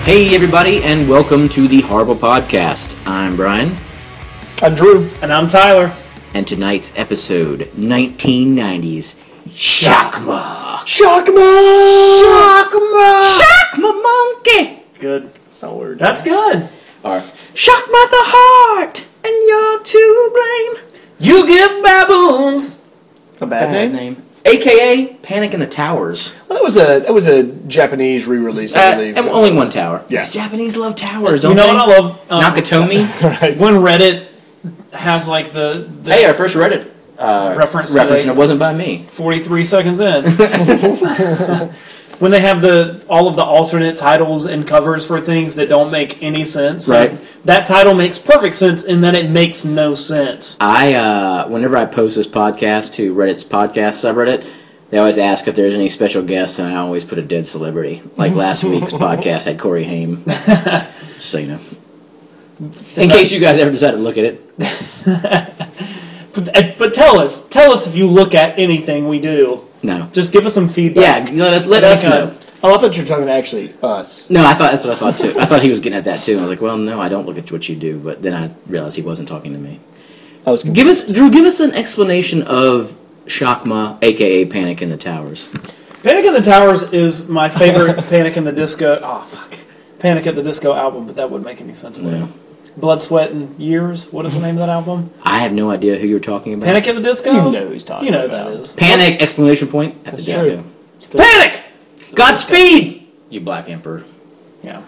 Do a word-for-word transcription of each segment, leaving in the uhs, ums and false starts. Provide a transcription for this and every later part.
Hey everybody, and welcome to the Horrible Podcast. I'm Brian. I'm Drew. And I'm Tyler. And tonight's episode, nineteen nineties, Shockma. Shockma! Shockma! Shockma Monkey! Good. That's not weird. That's good. Or, Shockma the Heart, and you're to blame. You give baboons. A bad, Bad name? name. A K A Panic in the Towers. Well, that was a that was a Japanese re-release, I Uh, believe. and only one tower. Yeah. Because Japanese love towers, You don't know they? what I love? Um, Nakatomi. Right. When Reddit has like the, the Hey, our first Reddit uh, Reference reference, today. and it wasn't by me. forty-three seconds in. When they have the all of the alternate titles and covers for things that don't make any sense. Right. Like, that title makes perfect sense in that it makes no sense. I, uh, whenever I post this podcast to Reddit's podcast subreddit, they always ask if there's any special guests, and I always put a dead celebrity. Like last week's podcast had Corey Haim. Just so you know. In Is case that- you guys ever decide to look at it. But, but tell us, tell us if you look at anything we do. No. Just give us some Yeah, feedback. let us, let us know. Oh, I thought you were talking to actually us. No, I thought that's what I thought too. I thought he was getting at that too. I was like, well, no, I don't look at what you do. But then I realized he wasn't talking to me. I was Give us, Drew, give us an explanation of Shockma, a k a. Panic in the Towers. Panic at the Towers is my favorite Panic in the Disco. Oh fuck, Panic at the Disco album, but that wouldn't make any sense. No. Blood, Sweat, and Years. What is the name of that album? I have no idea who you're talking about. Panic at the Disco. You know who he's talking You know about. who that is. Panic! Exclamation point at the That's disco. true. Panic. Godspeed, you Black Emperor. Yeah.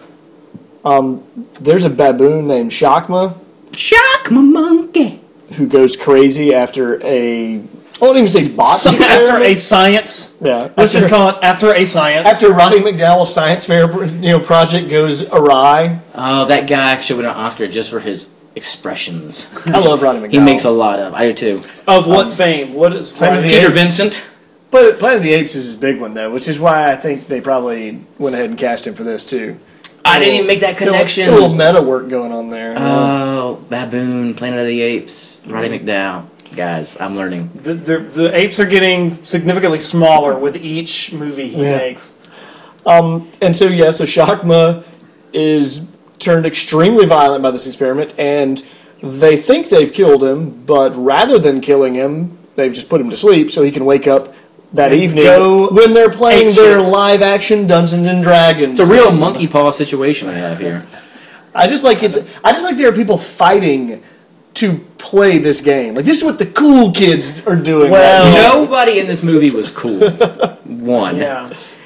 Um, there's a baboon named Shockma Shockma monkey. who goes crazy after a. I won't even say box After a experiment. science. Yeah. Let's After, just call it after a science. after Roddy McDowell's science fair, you know, project goes awry. Oh, that guy should win an Oscar just for his expressions. I love Roddy McDowell. He makes a lot of. I do too. of what fame? What is Planet of the Peter Apes. Vincent. But Planet of the Apes is his big one, though, which is why I think they probably went ahead and cast him for this, too. I didn't even make that connection. A little, a little meta work going on there. Oh, Baboon, Planet of the Apes, Roddy McDowell. Guys, I'm learning. the, the the apes are getting significantly smaller with each movie he Yeah. makes. Um, and so, yeah, so Shockma is turned extremely violent by this experiment, and they think they've killed him, but rather than killing him, they've just put him to sleep so he can wake up that And evening go when they're playing ape their shit. live-action Dungeons and Dragons. It's a real monkey paw situation we have here. I just like it's. I just like there are people fighting to play this game. Like, this is what the cool kids are doing. Well- right now. Nobody in this movie was cool. One. Yeah.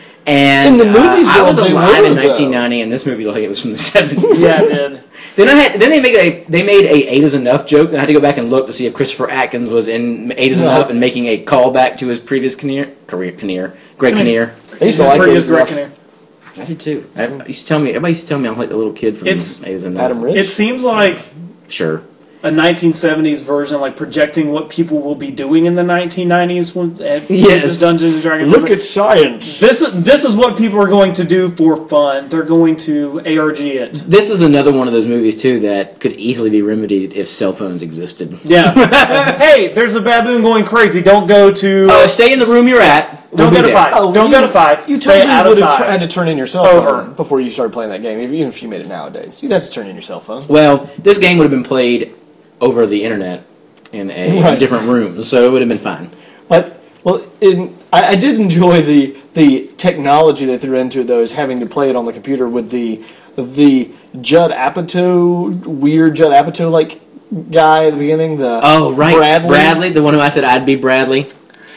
And In the movies, uh, I though, was they alive were, in though. nineteen ninety, and this movie looked like it was from the seventies. Yeah, it did. Then I had, then they made a they made a Eight Is Enough joke. And I had to go back and look to see if Christopher Atkins was in Eight Is No. Enough and making a callback to his previous Kinnear, career Kinnear, Greg Kinnear. I used to like Pretty those as Greg stuff. Kinnear. I did too. I, I used to tell me everybody used to tell me I'm like the little kid from It's Eight Is Enough. Adam Rich. It seems like Sure. a nineteen seventies version, like projecting what people will be doing in the nineteen nineties when at Yes. this Dungeons and Dragons. Look at science. this is this is what people are going to do for fun. They're going to A R G it. This is another one of those movies too that could easily be remedied if cell phones existed. Yeah. Hey, there's a baboon going crazy. Don't go to. Oh, stay in the room you're at. don't We'll go be to there. five. Oh, don't you- go to five. You Stay totally out of would have five. had to turn in your cell Over. phone before you started playing that game, even if you made it nowadays. You'd have to turn in your cell phone. Well, this game would have been played over the internet in a, Right. a different room, so it would have been fine. But well, in, I, I did enjoy the the technology they threw into it, though, is having to play it on the computer with the the Judd Apatow, weird Judd Apatow like guy at the beginning. The Oh, right. Bradley. Bradley, the one who I said I'd be Bradley.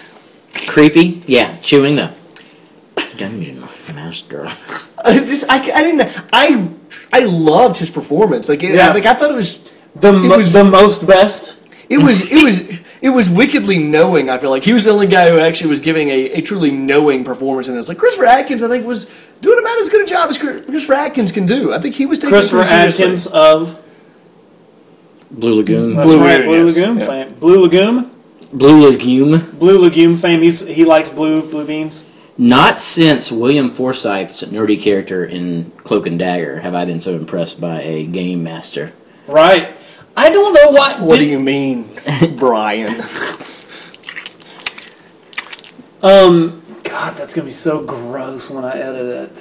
Creepy. Yeah, chewing the dungeon master. I just I, I didn't I I loved his performance. Like it, Yeah. like I thought it was. The, It mo- was- the most best. It was it was it was wickedly knowing. I feel like he was the only guy who actually was giving a, a truly knowing performance in this. Like Christopher Atkins, I think was doing about as good a job as Christopher Atkins can do. I think he was taking Christopher it pretty seriously. Atkins of Blue Lagoon. that's Blue right, Lagoon, Blue yes. Lagoon Yeah. fame. Blue Lagoon, Blue Lagoon. Blue Lagoon fame. He's he likes blue blue beans. Not since William Forsythe's nerdy character in Cloak and Dagger have I been so impressed by a game master. Right. I don't know why. What did- do you mean, Brian? Um, God, that's gonna be so gross when I edit it.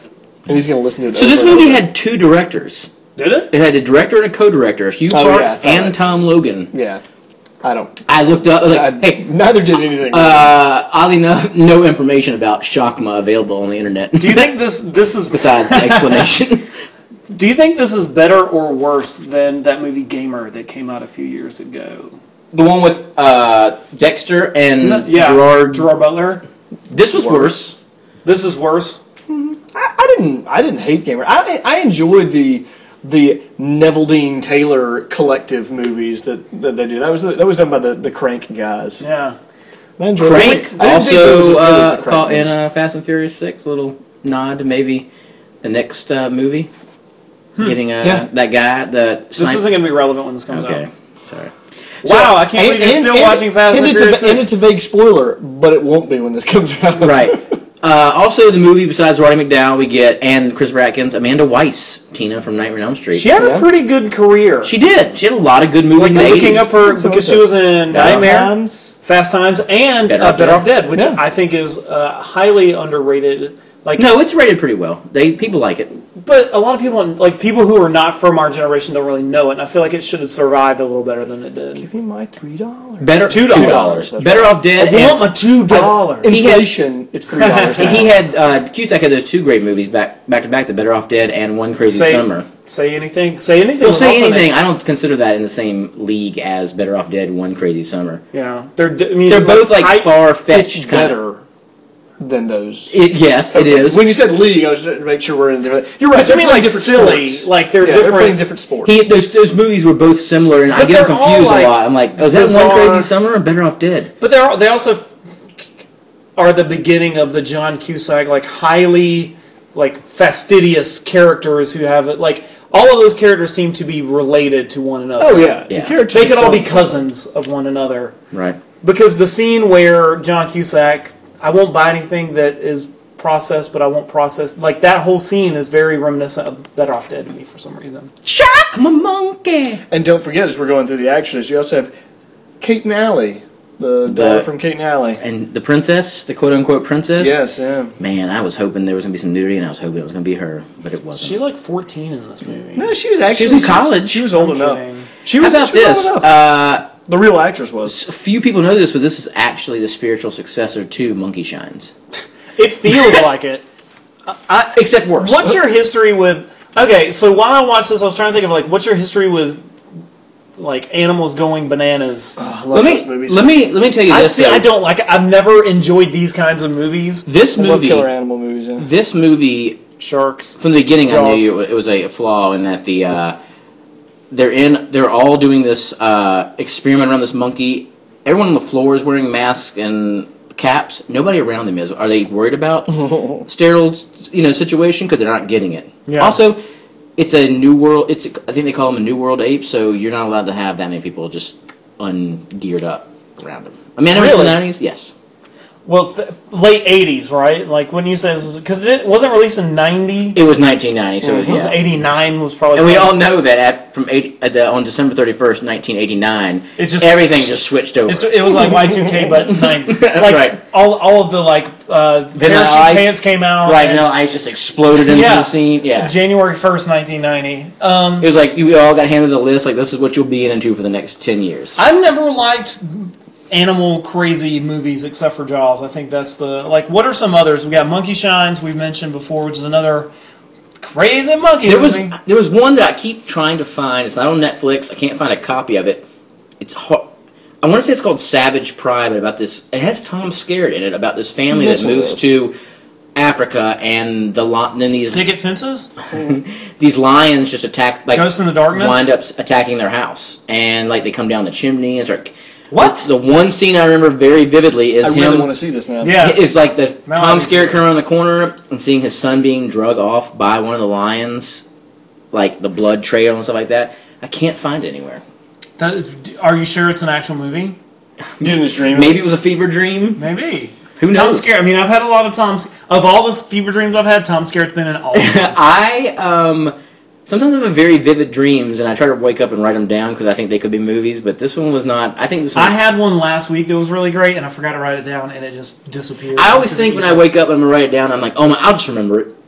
And he's going to listen to it. So over this and movie over. had two directors. Did it? It had a director and a co-director, Hugh Oh, yeah, I Parks saw and that. Tom Logan. Yeah. I don't. I looked up, like, I, hey, neither did anything. uh, oddly enough, no information about Shakma available on the internet. Do you think this this is besides the explanation? Do you think this is better or worse than that movie Gamer that came out a few years ago? The one with uh, Dexter and Yeah, Gerard. Gerard Butler. This was worse. This is worse. I, I didn't. I didn't hate Gamer. I I enjoyed the the Neville Dean Taylor collective movies that, that they do. That was that was done by the, the Crank guys. Yeah. I enjoyed Crank it. I didn't think it was as also good as the uh, Crank caught in ones. uh, Fast and Furious six. A little nod to maybe the next uh, movie. Getting uh, Yeah. that guy, the This sniper. isn't going to be relevant when this comes Okay, out. sorry. Wow, I can't believe you're still watching Fast and it's Furious a, and six. it's a vague spoiler, but it won't be when this comes out. Right. Uh, also, the movie, besides Roddy McDowell, we get, and Christopher Atkins, Amanda Weiss, Tina from Nightmare on Elm Street. She had Yeah. a pretty good career. She did. She had a lot of good movies Like in the looking eighties. up her So because what's she it? was in Fast Nightmare, Times. Fast Times, and Better uh, Off Better Dead. Off Dead, which Yeah. I think is uh, highly underrated. Like, No, it's rated pretty well. They People like it. but a lot of people, like people who are not from our generation, don't really know it. And I feel like it should have survived a little better than it did. Give me my three dollars. Better Two dollars. $2. Better Off Dead. I and- want my two dollars. He had- Inflation. It's three dollars. And he had uh, Cusack had those two great movies back back to back, The Better Off Dead and One Crazy Say, Summer. say anything. Say anything. Well, was say also anything. named- I don't consider that in the same league as Better Off Dead, One Crazy Summer. Yeah, they're. I mean, They're both like I- far It's fetched. better than those. It, yes, it is. When you said league, I was just to make sure we're in different. You're right. But you they're mean playing like different silly? sports. Like they're Yeah, they're different. playing different sports. He, those those movies were both similar, and I But get them they're all, confused like, a lot. I'm like, oh, is that One bizarre- Crazy Summer or Better Off Dead? But they're they also are the beginning of the John Cusack like highly like fastidious characters who have it like all of those characters seem to be related to one another. oh yeah, Yeah. The characters They could all be themselves- cousins of one another. Right. Because the scene where John Cusack, I won't buy anything that is processed, but I won't process. Like that whole scene is very reminiscent of Better Off Dead to me for some reason. Shock my monkey. And don't forget, as we're going through the action list, you also have Kate and Allie, the daughter from Kate and Allie. And the princess, the quote unquote princess. Yes, yeah. Man, I was hoping there was gonna be some nudity, and I was hoping it was gonna be her, but it wasn't. She's like fourteen in this movie. No, she was actually She was in college. She was old I'm enough. kidding. She How was. about she was this? old enough. Uh, the real actress was. a few people know this, but this is actually the spiritual successor to Monkey Shines, It feels like it. I, except worse. What's your history with? Okay, so while I watched this, I was trying to think of like, what's your history with like animals going bananas? Oh, I love let me those movies. let me let me tell you I this. see. though. I don't like. I've never enjoyed these kinds of movies. This I love movie. killer animal movies. Yeah. This movie Sharks. from the beginning, I Jaws. knew it was a flaw in that the uh, they're in they're all doing this uh, experiment around this monkey. Everyone on the floor is wearing masks and caps. Nobody around them is. Are they worried about sterile, you know, situation because they're not getting it? Yeah. Also, it's a new world. It's I think they call them a new world ape. So you're not allowed to have that many people just ungeared up around them. I mean, I know it's the Really? nineties. Yes. Well, it's the late eighties, right? Like when you say this, because it wasn't released in ninety. It was nineteen ninety. So it was, This was yeah. eighty-nine was probably. And we all know that at from eighty, at the, on December thirty-first, nineteen eighty-nine, It just- everything just switched over. It's, it was like Y two K, but ninety. Like Right. all, all of the like uh, Vanilla parachute Ice. pants came out. right, and- Vanilla Ice just exploded into Yeah. the scene. Yeah. January first, nineteen ninety. Um, It was like you all got handed the list, like this is what you'll be into for the next ten years. I've never liked animal crazy movies except for Jaws. I think that's the like. What are some others? We got Monkey Shines we've mentioned before, which is another crazy monkey There was movie. there was one that I keep trying to find. It's not on Netflix. I can't find a copy of it. It's ho- I want to say it's called Savage Pride, but about this. It has Tom Skerritt in it about this family that Yes, it moves does. to Africa, and the li- then these Picket fences, these lions just attack like Ghost in the Darkness. wind up attacking their house, and like they come down the chimney and start. What? The one scene I remember very vividly is I him. really want to see this now. Yeah. Is like the Now I Tom do Skerritt too. coming around the corner and seeing his son being drug off by one of the lions, like the blood trail and stuff like that. I can't find it anywhere. That, are you sure it's an actual movie? You didn't just dream. Maybe it was a fever dream. Maybe. Who Tom knows? Skerritt. I mean, I've had a lot of Tom's. Of all the fever dreams I've had, Tom Skerritt's been in all of them. I um sometimes I have very vivid dreams and I try to wake up and write them down because I think they could be movies. But this one was not. I think this one. I had one last week that was really great, and I forgot to write it down, and it just disappeared. I always think when I wake up and I'm gonna write it down, I'm like, oh my, I'll just remember it.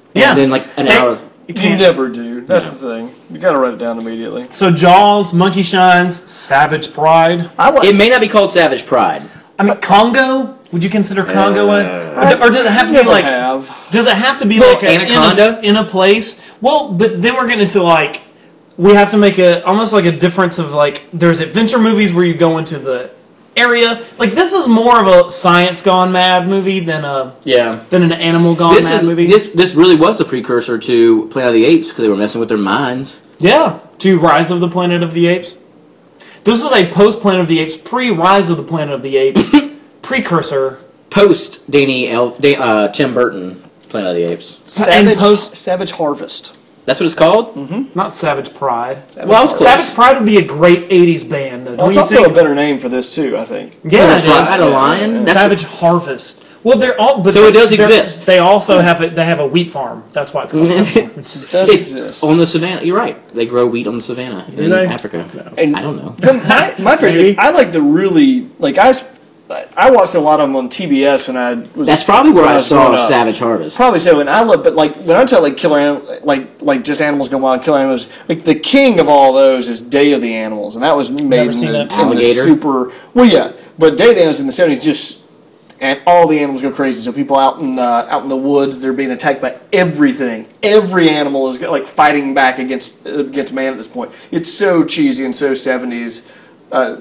Yeah. And then like an Hey, hour. You You can't. never do. That's the thing. You got to write it down immediately. So Jaws, Monkey Shines, Savage Pride. I like. It may not be called Savage Pride. I mean, Congo. Would you consider Congo a, Uh, or, or does it have to be never like? have. Does it have to be Well, like a, in, Anaconda? a, in a place? Well, but then we're getting into like we have to make a almost like a difference of like there's adventure movies where you go into the area. Like this is more of a science gone mad movie than a Yeah. than an animal gone This mad is movie. this this really was the precursor to Planet of the Apes because they were messing with their minds. Yeah, to Rise of the Planet of the Apes. This is a post Planet of the Apes, pre Rise of the Planet of the Apes precursor. Post Danny Elf, Da- uh, Tim Burton, Planet of the Apes. Savage, and post Savage Harvest. That's what it's called. not Savage Pride. Well, I was close. Savage Pride would be a great eighties band, though. Well, Don't it's you also think? a better name for this too. I think. Yeah, it Savage is. Pride, a lion. That's Savage Harvest. Well, they're all. But So it does they're- exist. They also have a, they have a wheat farm. That's why it's called Savage It Harvest. does It- exist. on the savannah. You're right. They grow wheat on the savannah in they? Africa. And- I don't know. The- my my favorite. Maybe. I like the really like I. s- I watched a lot of them on T B S when I was. That's probably where when I was saw growing up. Savage Harvest. Probably so, and I love, but like when I tell like killer animal, like like just animals go wild, killer animals. Like the king of all those is Day of the Animals, and that was made Never in seen the, that. in the Alligator? super. Well, yeah, but Day of the Animals in the seventies just and all the animals go crazy. So people out in uh, out in the woods, they're being attacked by everything. Every animal is like fighting back against against man at this point. It's so cheesy and so seventies. Uh,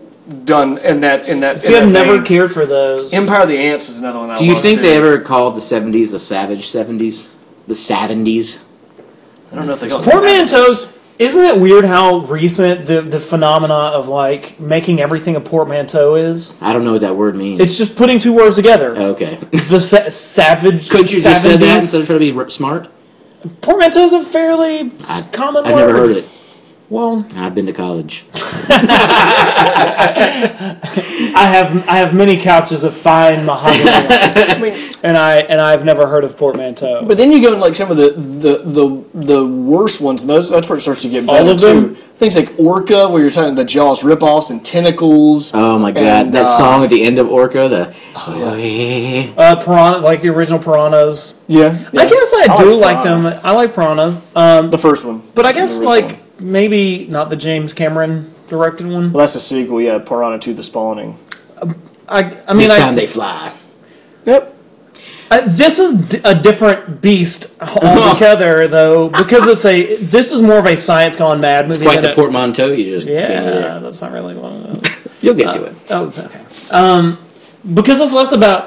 done in that in that. See, in I've that never vein. cared for those. Empire of the Ants is another one. I Do you love, think too. they ever called the seventies the Savage seventies? The seventies? I don't know if they call it Portmanteaus. Isn't it weird how recent the, the phenomena of like making everything a portmanteau is? I don't know what that word means. It's just putting two words together. okay. The sa- savage. Couldn't you just say that seventies. instead of trying to be r- smart? Portmanteau is a fairly s- common I've word. never heard it. Well, I've been to college. I have I have many couches of fine mahogany, I mean, and I and I've never heard of portmanteau. but then you go into like some of the the the, the worst ones, and those that's where it starts to get better All of them? too. Things like Orca, where you're talking the Jaws ripoffs and tentacles. Oh my god, And, that uh, song at the end of Orca, the Uh, piranha, like the original piranhas. Yeah, yeah. I guess I, do like, Piranha. them. I like piranha. Um, The first one, but I guess The original like one. maybe not the James Cameron directed one. Well, that's the sequel. Yeah, Piranha two: The Spawning. I I mean this I, time they fly. Yep. Uh, this is d- a different beast altogether, though, because it's a. This is more of a science gone mad movie. Quite than the a- portmanteau. You just can't Yeah, hear. that's not really one of those. You'll get to it. Oh, okay. Um, because it's less about.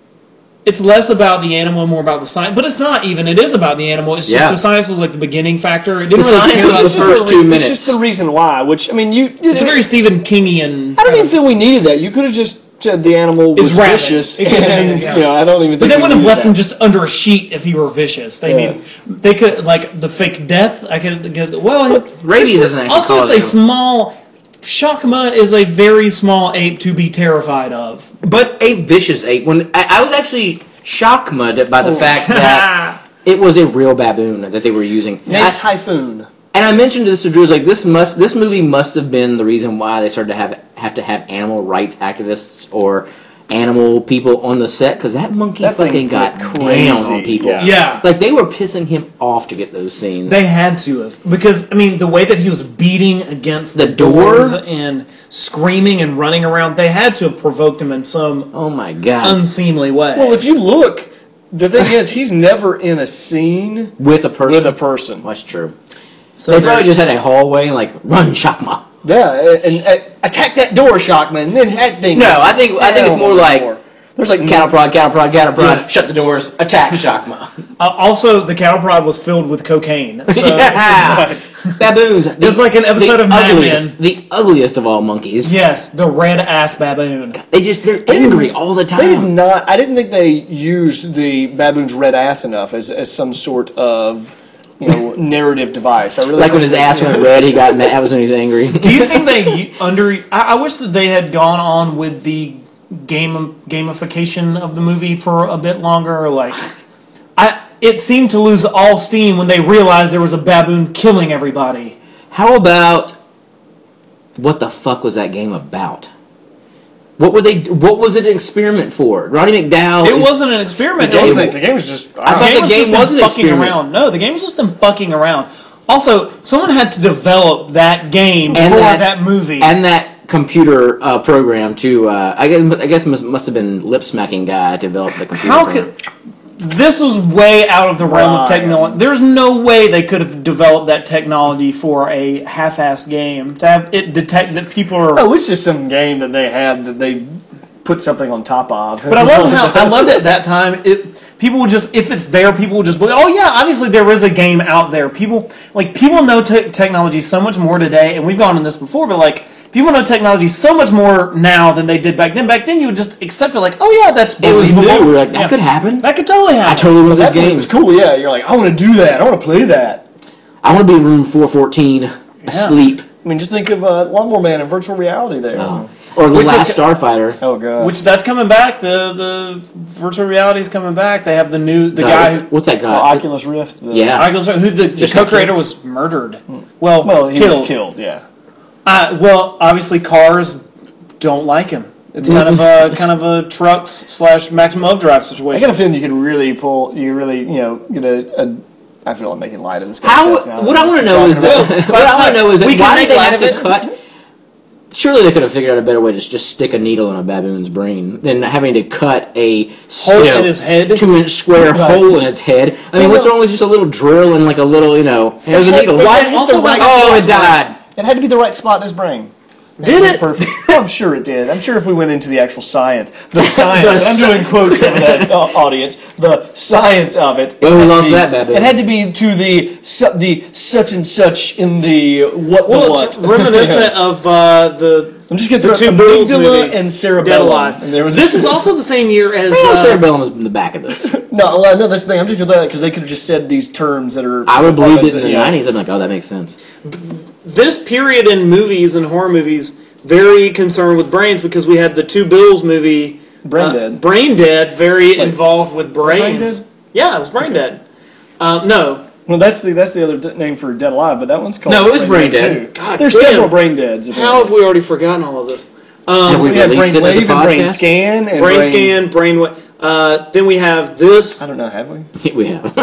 It's less about the animal and more about the science, but it's not even. It is about the animal. It's just Yeah. the science was like the beginning factor. It didn't The really science care was about- the It's just first the two re- minutes. It's just the reason why. Which I mean, you. It's very Stephen Kingian. I don't even feel we needed that. You could have just said the animal was It's rabid. vicious, It could have been, and yeah. you know, I don't even. But think they we wouldn't have needed left that. him just under a sheet if he were vicious. They Yeah. mean, they could like the fake death. I could get well. it- Rabies doesn't actually Also, cause it's a it. small. Shakma is a very small ape to be terrified of. But a vicious ape. When I, I was actually shocked by the Oh. fact that it was a real baboon that they were using. Named I- Typhoon. And I mentioned this to Drew. I was like, this must, this movie must have been the reason why they started to have have to have animal rights activists or animal people on the set because that monkey That thing fucking got went down crazy, on people. yeah. Yeah. Like they were pissing him off to get those scenes. They had to have because I mean the way that he was beating against the, The door? doors and screaming and running around, they had to have provoked him in some oh my god! unseemly way. Well, if you look, the thing is, he's never in a scene with a person. with a person. That's true. so They they're- probably just had a hallway and like run Shakma. Yeah, and, and, and attack that door, Shockman. And then that thing. No, I think I think it's more like there's like cattle prod, cattle prod, cattle prod. Yeah. Shut the doors. Attack Shakma. uh, also the cattle prod was filled with cocaine. So yeah. Baboons. The, It's like an episode the of Mad ugliest, Men. the ugliest of all monkeys. yes, the red ass baboon. They just they're angry all the They did time. not. I didn't think they used the baboon's red ass enough as, as some sort of you know narrative device. I really Like when think his they- ass went red, he got mad. That was when he was angry. Do you think they under? I, I wish that they had gone on with the game gamification of the movie for a bit longer. Like, I it seemed to lose all steam when they realized there was a baboon killing everybody. How about what the fuck was that game about? What were they? What was it an experiment for? Roddy McDowell. It is, wasn't an experiment. The It was game, a- the game was just. I thought game the was game just them was an fucking experiment. around. No, the game was just them fucking around. Also, someone had to develop that game And for that- that, movie. and that computer uh, program to. Uh, I guess. I guess must, must have been lip smacking guy to develop the computer. How program. could this was way out of the realm of Right. technology? There's no way they could have developed that technology for a half-assed game to have it detect that people are. Oh, it's just some game that they had that they put something on top of. But I love how I loved it at that time. It people would just if it's there, people would just believe. Oh yeah, obviously there is a game out there. People like people know te- technology so much more today, and we've gone on this before. But like people know technology so much more now than they did back then. Back then, you would just accept it like, oh yeah, that's It was new. believable. We were like, that Yeah. could happen. That could totally happen. I totally want this That game game. was cool. Yeah, you're like, I want to do that. I want to play that. I want to be in room four fourteen, asleep. I mean, just think of uh, Lawnmower Man in virtual reality there. Oh. Or the Which last is- Starfighter. Oh god. Which that's coming back. The the virtual reality is coming back. They have the new the No, guy what's, who. what's that Oh, guy? Oculus Rift. The, Yeah. Oculus, who the, the Just got co-creator killed. was murdered. Well, Well, he killed. was killed. Yeah. Uh, well, obviously, cars don't like him. It's kind of a kind of a trucks slash maximum overdrive I situation. got a feeling you could really pull. You really, you know, get a. a I feel I'm making light of this. kind of How? technology. What I want to know is that. Well, what I want to know is that we can why make did they light have of to it. cut? Surely they could have figured out a better way to just stick a needle in a baboon's brain than having to cut a Hole you know, in his head? two-inch square Right. hole in its head. I mean, Well, what's wrong with just a little drill and like a little, you know? Here's a had- needle. it Why? had hit Also, the right oh, it spot. died. It had to be the right spot in his brain. Did it? Perfect. Oh, I'm sure it did. I'm sure if we went into the actual science, the science. I'm doing quotes over that uh, audience. The science of it. Well, it we had lost to be- that baboon. It had to be to the su- the such and such in the what Well, the what. it's reminiscent of uh, the I'm just getting the through two Bills amygdala movie, and Dead cerebellum. Alive. And there was This is also the same year as Well, uh, cerebellum is in the back of this. no, well, no. That's the thing. I'm just going that because they could have just said these terms that are. I would believe it in the yeah. nineties. I'm like, oh, that makes sense. this period in movies and horror movies. Very concerned with brains because we had the Two Bills movie, Brain uh, Dead. Brain Dead, very Wait, involved with Brain brains. Dead? Yeah, it was Brain Dead. Um, no, Well, that's the that's the other d- name for Dead Alive, but that one's called. No, it was Brain Dead. too. God There's damn. several Brain Deads. how have we already forgotten all of this? Have Um, we We had released Brain it as a Wave and Brain podcast? Scan and brain scan, brain. wa- Uh, then we have this. I don't know. Have we? We have.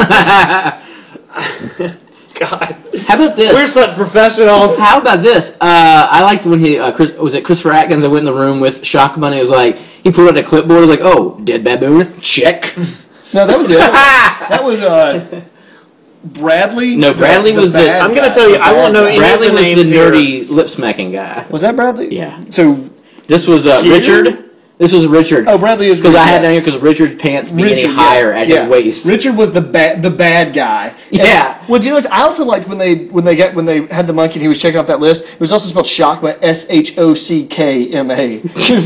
God, How about this? we're such professionals. How about this? Uh, I liked when he uh, Chris, was it Christopher Atkins that went in the room with Shockman. He was like, he pulled out a clipboard. He was like, "Oh, dead baboon, check." No, that was the other. That was uh, Bradley. No, Bradley was the- bad I'm gonna guy. tell you, The I bad won't know guy. any- Bradley the was names the here. nerdy lip smacking guy. Was that Bradley? Yeah. So, This was uh, Here? Richard. This was Richard. oh, Bradley is Because I had yeah. down here because Richard's pants being Richard, any higher yeah, at yeah. his waist. Richard was the bad, the bad guy. And- Yeah. well, do you know what? I also liked when they when they get when they had the monkey and he was checking off that list. It was also spelled Shockma, S H O C K M A.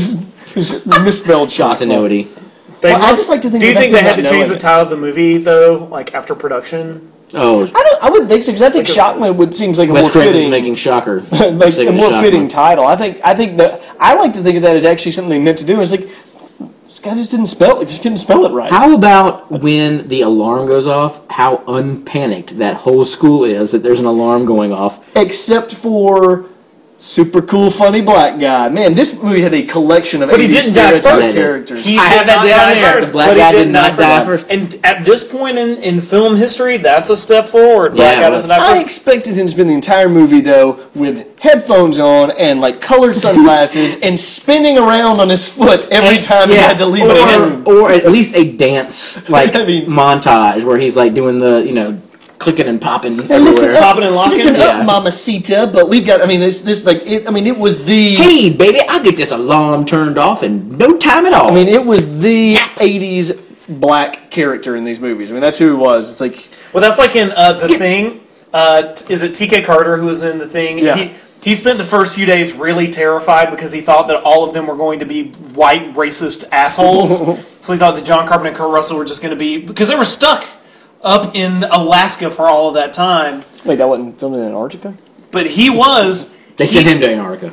It was misspelled Shockma. Continuity. They Well, I must- just like to think Do you that think that's they had them to not change knowing the it. title of the movie though, like after production? Oh, I don't. I wouldn't think so because I think Shockman would seems like a Wes more Craven's fitting, making Shocker. like Singing a more Shocker. fitting title. I think. I think that I like to think of that as actually something they meant to do. It's like this guy just didn't spell it. Just couldn't spell it right. How about when the alarm goes off? How unpanicked that whole school is that there's an alarm going off. Except for super cool, funny black guy. Man, this movie had a collection of But he eighties didn't die stereotype first. characters. He I did have that not down die there. first, The black but he guy did did not die first. And at this point in, in film history, that's a step forward. Black Yeah, guy it doesn't was. die I first. expected him to spend the entire movie though with headphones on and like colored sunglasses and spinning around on his foot every time he had to leave or, a room. or at least a dance like I mean- montage where he's like doing the you know clicking and popping Hey, everywhere. listen up, Popping and locking? listen Yeah. up, Mamacita. But we've got. I mean, this this like. It, I mean, it was the. Hey baby, I'll get this alarm turned off in no time at all. I mean, it was the eighties black character in these movies. I mean, that's who it was. It's like. Well, that's like in uh, The Thing. Uh, t- is it T K Carter who was in The Thing? Yeah. He, he spent the first few days really terrified because he thought that all of them were going to be white racist assholes. So he thought that John Carpenter and Kurt Russell were just going to be... Because they were stuck up in Alaska for all of that time. Wait, that wasn't filmed in Antarctica? But he was... they sent him to Antarctica.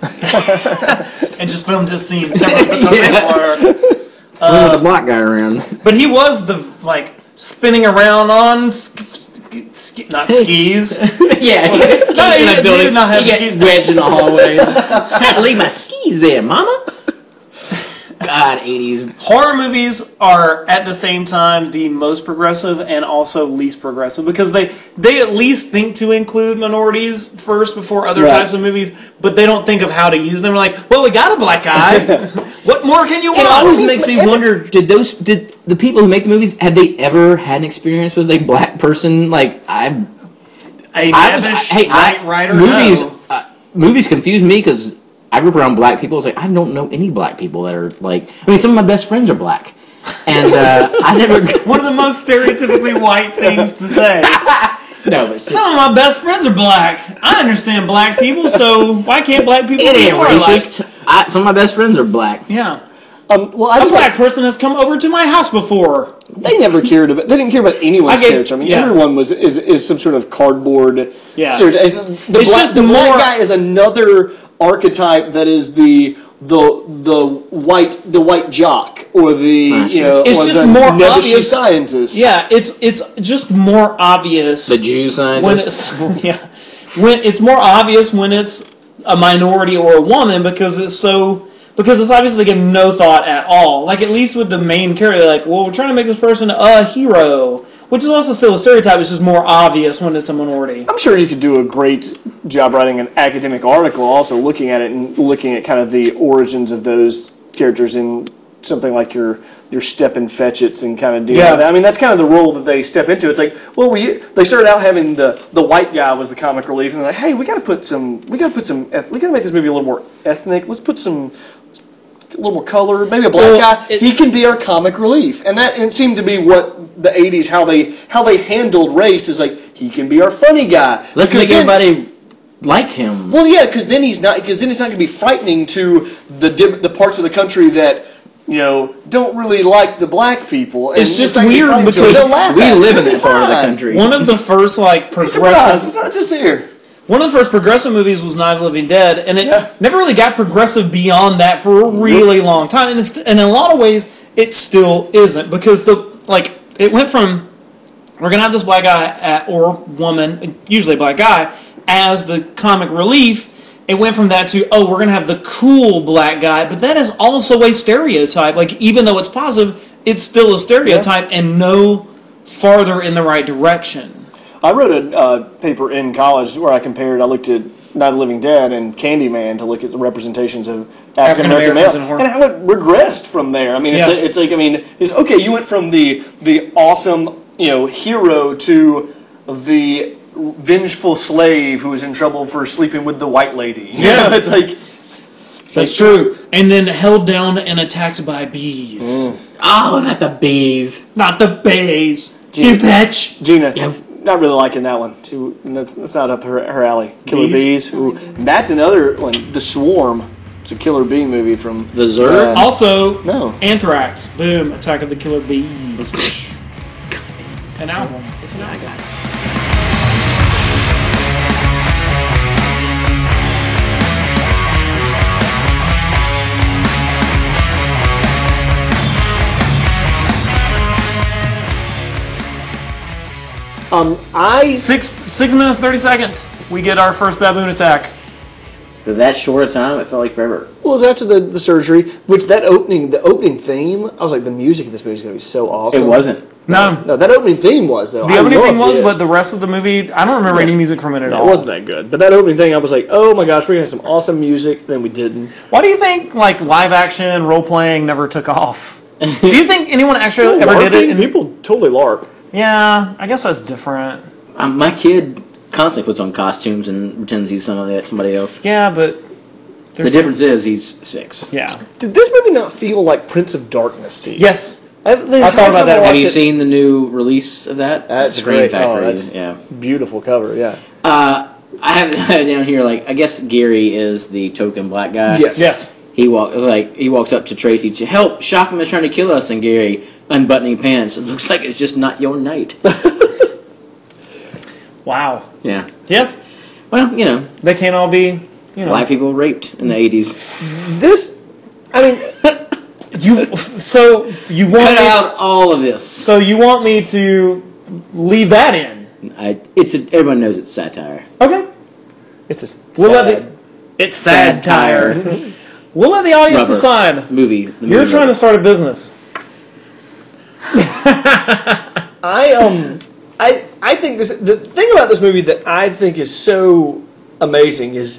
and just filmed his scene separately. Yeah. Yeah. Went with the black guy around. But he was the, like, spinning around on... Sk- sk- not skis. yeah, No, he- he did not have he skis. get wedged in the hallway. Had to leave my skis there, mama. God, eighties. Horror movies are at the same time the most progressive and also least progressive because they they at least think to include minorities first before other Right. types of movies, but they don't think of how to use them. They're like, well, we got a black guy. What more can you want? It always makes me wonder: Did those did the people who make the movies have they ever had an experience with a black person? Like I, a I was, Navish hey, right, I, right or movies. no? Uh, movies confuse me because I grew up around black people. It's like I don't know any black people that are like. I mean, some of my best friends are black, and uh, I never. One of the most stereotypically white things to say. No, but Some of my best friends are black. I understand black people, so why can't black people it be ain't more racist. alike? I, some of my best friends are black. Yeah. Um, well, I A just black like, person has come over to my house before. they never cared about. They didn't care about anyone's I gave- character. I mean, yeah. everyone was is, is some sort of cardboard. Yeah. stereotype. It's- The, It's black, just the black more- guy is another archetype that is the the the white the white jock or the Ah, you sure. know It's or just the more nebbishy obvious- scientist. Yeah, it's it's just more obvious The Jew when scientists. it's yeah when it's more obvious when it's a minority or a woman because it's so because it's obviously given no thought at all. Like at least with the main character, they're like, well, we're trying to make this person a hero, which is also still a stereotype. It's just more obvious when it's a minority. I'm sure you could do a great job writing an academic article, also looking at it and looking at kind of the origins of those characters in something like your your Stepin Fetchits and kind of deal Yeah. with that. I mean, that's kind of the role that they step into. It's like, well, we they started out having the the white guy was the comic relief, and they're like, hey, we got to put some, we got to put some, eth- we got to make this movie a little more ethnic. Let's put some. A little more color, maybe a black Well, guy. it- he can be our comic relief, and that it seemed to be what the eighties how they how they handled race is like he can be our funny guy. Let's Because make then- everybody like him. Well, yeah, because then he's not because then it's not going to be frightening to the diff- the parts of the country that you know don't really like the black people. And It's just not gonna be weird frightening to because them. They'll laugh we at it. live in It'll that be part of the fine. country. One of the first like Surprise! progressive It's not just here. One of the first progressive movies was Night of the Living Dead, and it Yeah. never really got progressive beyond that for a really long time. And, it's, and in a lot of ways, it still isn't because the like it went from we're gonna have this black guy at, or woman, usually a black guy, as the comic relief. It went from that to oh, we're gonna have the cool black guy, but that is also a stereotype. Like even though it's positive, it's still a stereotype and no farther in the right direction. I wrote a uh, paper in college where I compared. I looked at Night of the Living Dead and Candyman to look at the representations of African American males African-Americans in horror. and how it regressed from there. I mean, it's, Yeah. it's like I mean, it's okay. You went from the the awesome you know hero to the vengeful slave who was in trouble for sleeping with the white lady. You Yeah. know, it's like That's true. And then held down and attacked by bees. Oh, not the bees. Not the bees. Gee. You bitch. Gina. Yeah. Not really liking that one. She, that's, that's not up her, her alley. Killer Bees? Bees. Ooh. That's another one. The Swarm. It's a Killer Bee movie from The Zerg? uh, Also, No. Anthrax. Boom. Attack of the Killer Bees. An album. It's an I album. got it. Um, I Six six minutes thirty seconds. We get our first baboon attack. So that short a time, it felt like forever. well, it was after the, the surgery, which that opening the opening theme. I was like, the music in this movie is going to be so awesome. It wasn't. No. No, that opening theme was though. The I opening thing loved was, it. but the rest of the movie, I don't remember any music from it at Yeah, all. it wasn't that good. But that opening thing, I was like, oh my gosh, we're gonna have some awesome music. Then we didn't. Why do you think like live action role playing never took off? Do you think anyone actually ever did it? in- People totally LARP. Yeah, I guess that's different. Um, my kid constantly puts on costumes and pretends he's somebody, somebody else. Yeah, but The difference is he's six. yeah. Did this movie not feel like Prince of Darkness to you? Yes. I, the I thought about that. Have Have you seen the new release of that? That's Screen great. Factory. Oh, that's yeah. beautiful cover. Yeah. Uh, I have it down here. Like, I guess Gary is the token black guy. Yes. Yes. He walk like he walks up to Tracy to help. Shockham is trying to kill us, and Gary unbuttoning pants. It looks like it's just not your night. Wow. Yeah. Yes. Well, you know, They can't all be, you know. black people raped in the eighties. This, I mean, You so you want Cut me, out all of this. so you want me to leave that in? I, it's a, everyone knows it's satire. Okay. it's a We'll let sad- it. It's sad tire. We'll let the audience Rubber. decide. Movie. The You're movie trying Rubber. to start a business. I um I I think this the thing about this movie that I think is so amazing is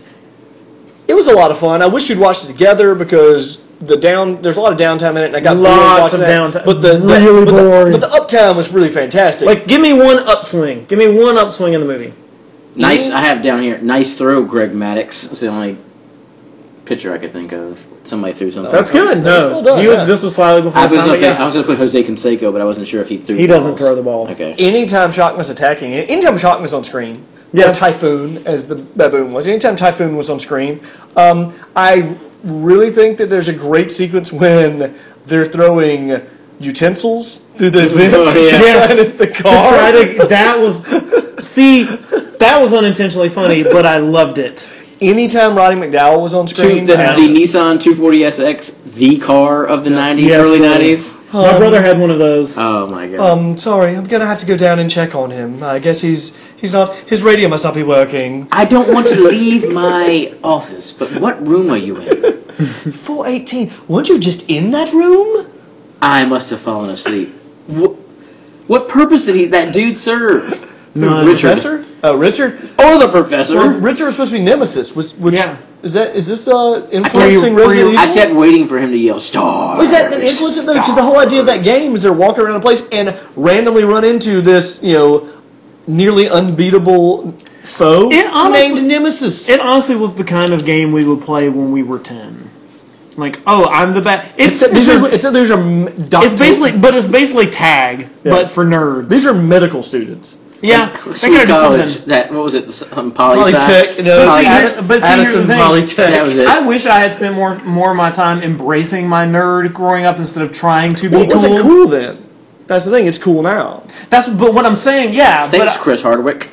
it was a lot of fun. I wish we'd watched it together because the down there's a lot of downtime in it and I got bored Lots watching of that. downtime. But the, the Really but the- boring. but the uptime was really fantastic. Like, give me one upswing. Give me one upswing in the movie. Nice. I have down here. Nice throw, Greg Maddox. It's the only picture I could think of. Somebody threw something. That's That was- good. that was No, well done, You- yeah. this was slightly before I his was time, gonna but put, I yeah. was gonna put Jose Canseco, but I wasn't sure if he threw. He doesn't balls. throw the ball. Okay. anytime Shockman's attacking, anytime Shockman's on screen, Yeah. or Typhoon, as the baboon was, anytime Typhoon was on screen, um, I really think that there's a great sequence when they're throwing utensils through the vents Oh, yeah. yes. in the To car. try to, that was, see, that was unintentionally funny, but I loved it. Anytime Roddy McDowell was on Two, screen, the, I- the Nissan two forty S X, the car of the nineties, Yes, early really. nineties. My brother had one of those. Oh my god. um, sorry, I'm gonna have to go down and check on him. I guess he's he's not his radio must not be working. I don't want to leave my office, but what room are you in? four eighteen. Weren't you just in that room? I must have fallen asleep. What, what purpose did he, that dude serve? None. Richard. Professor? Oh, Richard. Or the professor. Well, Richard was supposed to be Nemesis. Was which, Yeah. Is that is this uh, I influencing kept, Resident Evil? I kept waiting for him to yell, "Star." Was that an influence though? Because the whole idea of that game is they're walking around a place and randomly run into this, you know, nearly unbeatable foe It honestly- named Nemesis. It honestly was the kind of game we would play when we were ten. Like, oh, I'm the bad. It's, It's, these it's, are, it's, these are m- it's basically, but it's basically tag, but for nerds. these are medical students. yeah, they Sweet gotta do college. something. That what was it? Um, poli sci? Polytech, you know, But see, Poly- here's- but see, here's the Addison thing. Polytech. That was it. I wish I had spent more more of my time embracing my nerd growing up instead of trying to be Well, was cool. it cool then? That's the thing. It's cool now. That's but what I'm saying. Yeah, Thanks, but Chris Hardwick.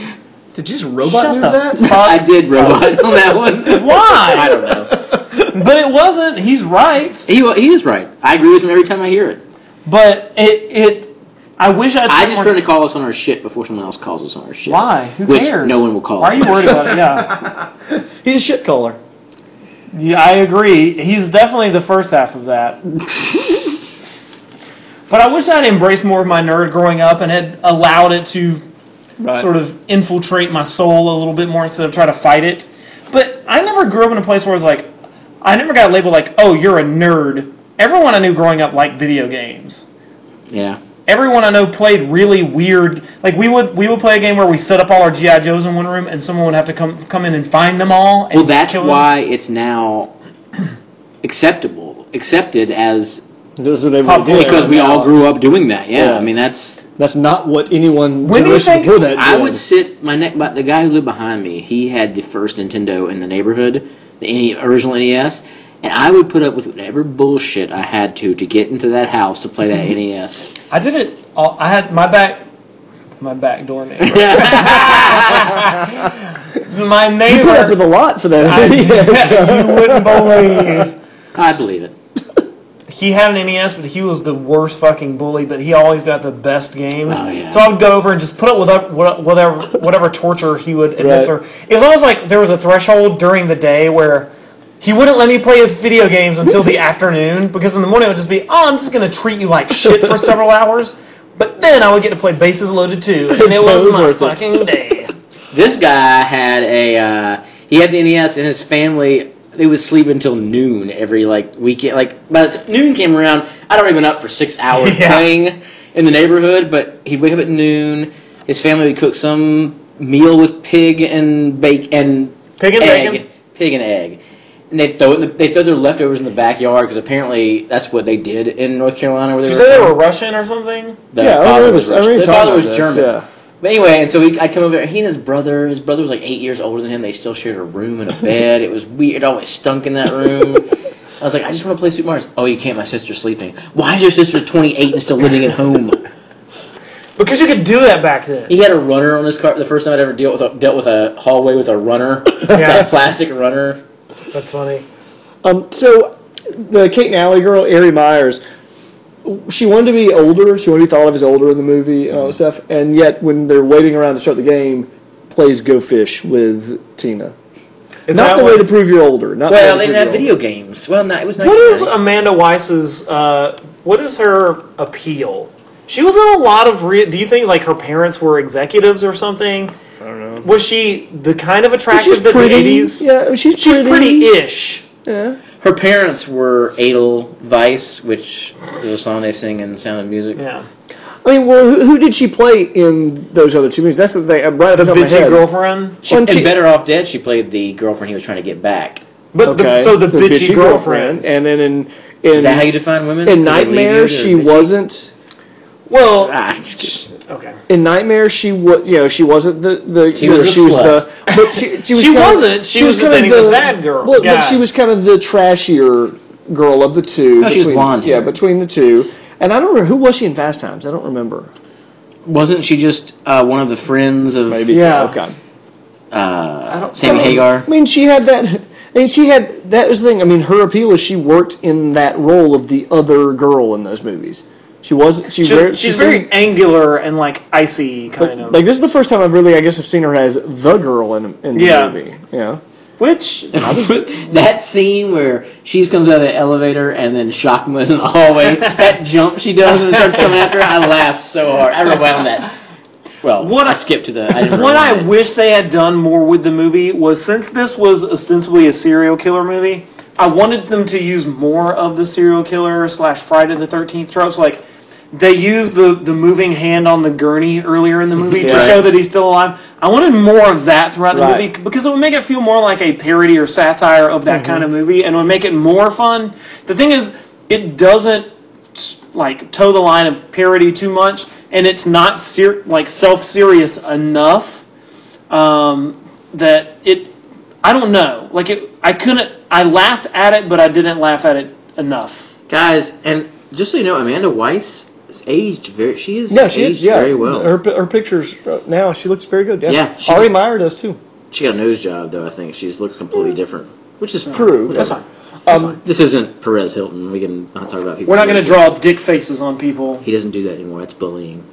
Did you just robot Shut move the that? fuck I did robot on that one. Why? I don't know. But it wasn't. He's right. He wa- he is right. I agree with him every time I hear it. But it it. I wish I'd. I spent just more- trying to call us on our shit before someone else calls us on our shit. Why? Who Which cares? no one will call Why us are you on our worried shit. about it? Yeah. He's a shit caller. Yeah, I agree. He's definitely the first half of that. But I wish I'd embraced more of my nerd growing up and had allowed it to Right. sort of infiltrate my soul a little bit more instead of try to fight it. But I never grew up in a place where it was like, I never got labeled like, oh, you're a nerd. Everyone I knew growing up liked video games. Yeah. Everyone I know played really weird. Like we would we would play a game where we set up all our G I Joes in one room, and someone would have to come come in and find them all. And Well, that's kill them. why it's now acceptable, accepted as That's what Pop everybody did. because we all grew up doing that. Yeah, Yeah. I mean that's. That's not what anyone When do you generation think- before that I did. would sit my neck. But the guy who lived behind me, he had the first Nintendo in the neighborhood, the N E original N E S, and I would put up with whatever bullshit I had to to get into that house to play that N E S. I did it. All, I had my back, my back door neighbor. my You neighbor. put up with a lot for that. I, Yes. you wouldn't believe. I believe it. He had an N E S, but he was the worst fucking bully. But he always got the best games. Oh, yeah. So I would go over and just put up with up- what- whatever whatever torture he would administer. It was almost like there was a threshold during the day where he wouldn't let me play his video games until the afternoon, because in the morning it would just be, oh, I'm just going to treat you like shit for several hours. But then I would get to play Bases Loaded too, and it So was it was my worth it. fucking day. This guy had a uh, he had the N E S, and his family they would sleep until noon every like weekend. Like by the time noon came around, I'd already been up for six hours Yeah. playing in the neighborhood. But he'd wake up at noon. His family would cook some meal with pig and bake and Pig and egg, bacon? pig and egg. And they throw it in the, they throw their leftovers in the backyard because apparently that's what they did in North Carolina. Where they Did were you say they from. were Russian or something? The Yeah, I father remember was this- I Russian. remember The talking father was about this, German. yeah. But anyway, and so he, I'd come over. He and his brother. His brother was like eight years older than him. They still shared a room and a bed. It was weird. It always stunk in that room. I was like, I just want to play Super Mario. Oh, you can't. My sister's sleeping. Why is your sister twenty-eight and still living at home? Because you could do that back then. He had a runner on his car. The first time I'd ever dealt with a, dealt with a hallway with a runner, Yeah. a plastic runner. That's funny. Um, so the Kate and Alley girl, Ari Myers, she wanted to be older. She wanted to be thought of as older in the movie and all that stuff. And yet, when they're waiting around to start the game, plays Go Fish with Tina. Is not that the way what- to prove you're older. Not the Well, way they to didn't prove have you're video older. games. Well, no, it was What is nineteen ninety. Amanda Weiss's? Uh, what is her appeal? She was in a lot of. Re- do you think like her parents were executives or something? I don't know. Was she the kind of But attractive she's that pretty. the eighties? Yeah, she's She's pretty. pretty-ish. Yeah. Her parents were Edelweiss, which is a song they sing in Sound of Music. Yeah. I mean, well, who, who did she play in those other two movies? That's the thing. I'm right The off the top of my bitchy head. girlfriend. She, Well, in she- Better Off Dead, she played the girlfriend he was trying to get back. But the, Okay. so the, bitchy, girlfriend. and then in in, Is that how you define women? in Do they leave you Nightmare to she bitchy? wasn't. Well, Ah, just kidding. okay. In Nightmare, she was, you know, she wasn't the the. She you know, was a she was slut. the. But she, she, was She kinda- wasn't. She was just kinda dating the bad girl, Well, guy. but she was kind of the trashier girl of the two. No, she was between- blonde Yeah, hair. between the two. And I don't remember who was she in Fast Times. I don't remember. Wasn't she just uh, one of the friends of Maybe. Yeah. So, okay. uh, Sammy I Hagar? mean, she had that. I mean, she had that was the thing. I mean, her appeal is she worked in that role of the other girl in those movies. She wasn't. She She's, rare- she's she very seemed- angular and like icy kind of. like this is the first time I've really, I guess, have seen her as the girl in in the Yeah. movie. Yeah. Which That scene where she comes out of the elevator and then Shockma's in the hallway, that jump she does when it starts coming after her, I laughed so hard. I rewound that. Well, What I, I- skipped to the. I didn't what I rewind it. wish they had done more with the movie was since this was ostensibly a serial killer movie, I wanted them to use more of the serial killer slash Friday the thirteenth tropes. Like they used the, the moving hand on the gurney earlier in the movie to Right. show that he's still alive. I wanted more of that throughout the Right. movie because it would make it feel more like a parody or satire of that kind of movie and would make it more fun. The thing is, it doesn't like toe the line of parody too much, and it's not ser- like self-serious enough um, that it. I don't know. Like it, I couldn't. I laughed at it, but I didn't laugh at it enough. Guys, and just so you know, Amanda Weiss is aged very. She is Yeah, she aged is. Yeah, very well. Her her pictures uh, now she looks very good. Yeah, Yeah, she Ari did- Meyer does too. She got a nose job though. I think she just looks completely different, which is True. That's whatever. fine. That's Um, fine. This isn't Perez Hilton. We can not talk about people. We're not going to draw dick faces on people. He doesn't do that anymore. That's bullying.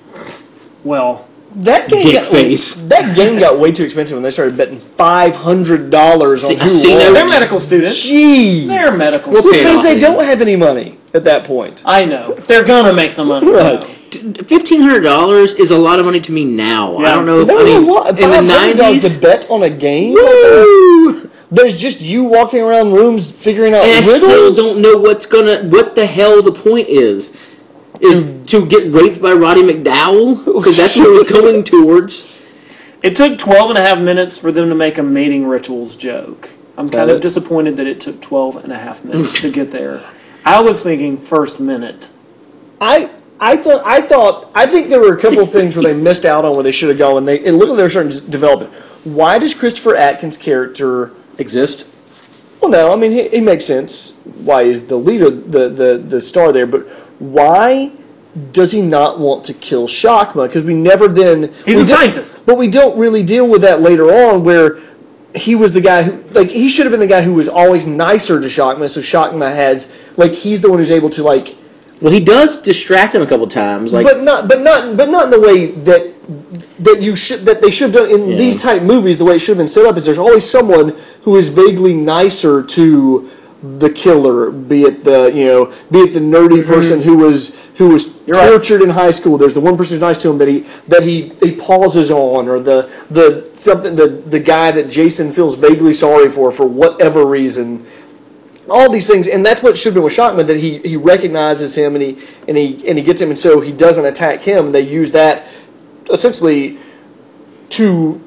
Well, That game Dick got, face. That game got way too expensive when they started betting five hundred dollars on See- who see, won. now- they're medical students. Jeez. They're medical Which paid students. means they off. don't have any money at that point. I know. They're going to make the money. Right. though. Fifteen hundred dollars is a lot of money to me now. Yeah. I don't know if That I was mean a lot. in the five hundred dollars nineties. to bet on a game. Woo! There's just you walking around rooms figuring out And I riddles. still don't know what's gonna, what the hell the point is. Is to get raped by Roddy McDowell? Because that's what it was going towards. It took twelve and a half minutes for them to make a mating rituals joke. I'm kind Got of it. disappointed that it took twelve and a half minutes to get there. I was thinking first minute. I I thought I thought I think there were a couple of things where they missed out on where they should have gone, and they it looked like they were starting to develop it. Why does Christopher Atkins' character? Exist? Well, no, I mean he, he makes sense. Why he's the leader, the, the the star there, but why does he not want to kill Shockma? Because we never then He's we a don't- scientist. but we don't really deal with that later on, where he was the guy who like he should have been the guy who was always nicer to Shockma. So Shockma has like he's the one who's able to like. Well, he does distract him a couple times. Like, but not, but not, but not in the way that that you should that they should have done in Yeah. these type movies. The way it should have been set up is there's always someone who is vaguely nicer to the killer, be it the you know, be it the nerdy person who was who was You're right. tortured in high school. There's the one person who's nice to him that he that he, he pauses on, or the the something the the guy that Jason feels vaguely sorry for for whatever reason. All these things, and that's what should have been with Shockman, that he, he recognizes him and he and he and he gets him, and so he doesn't attack him. They use that essentially to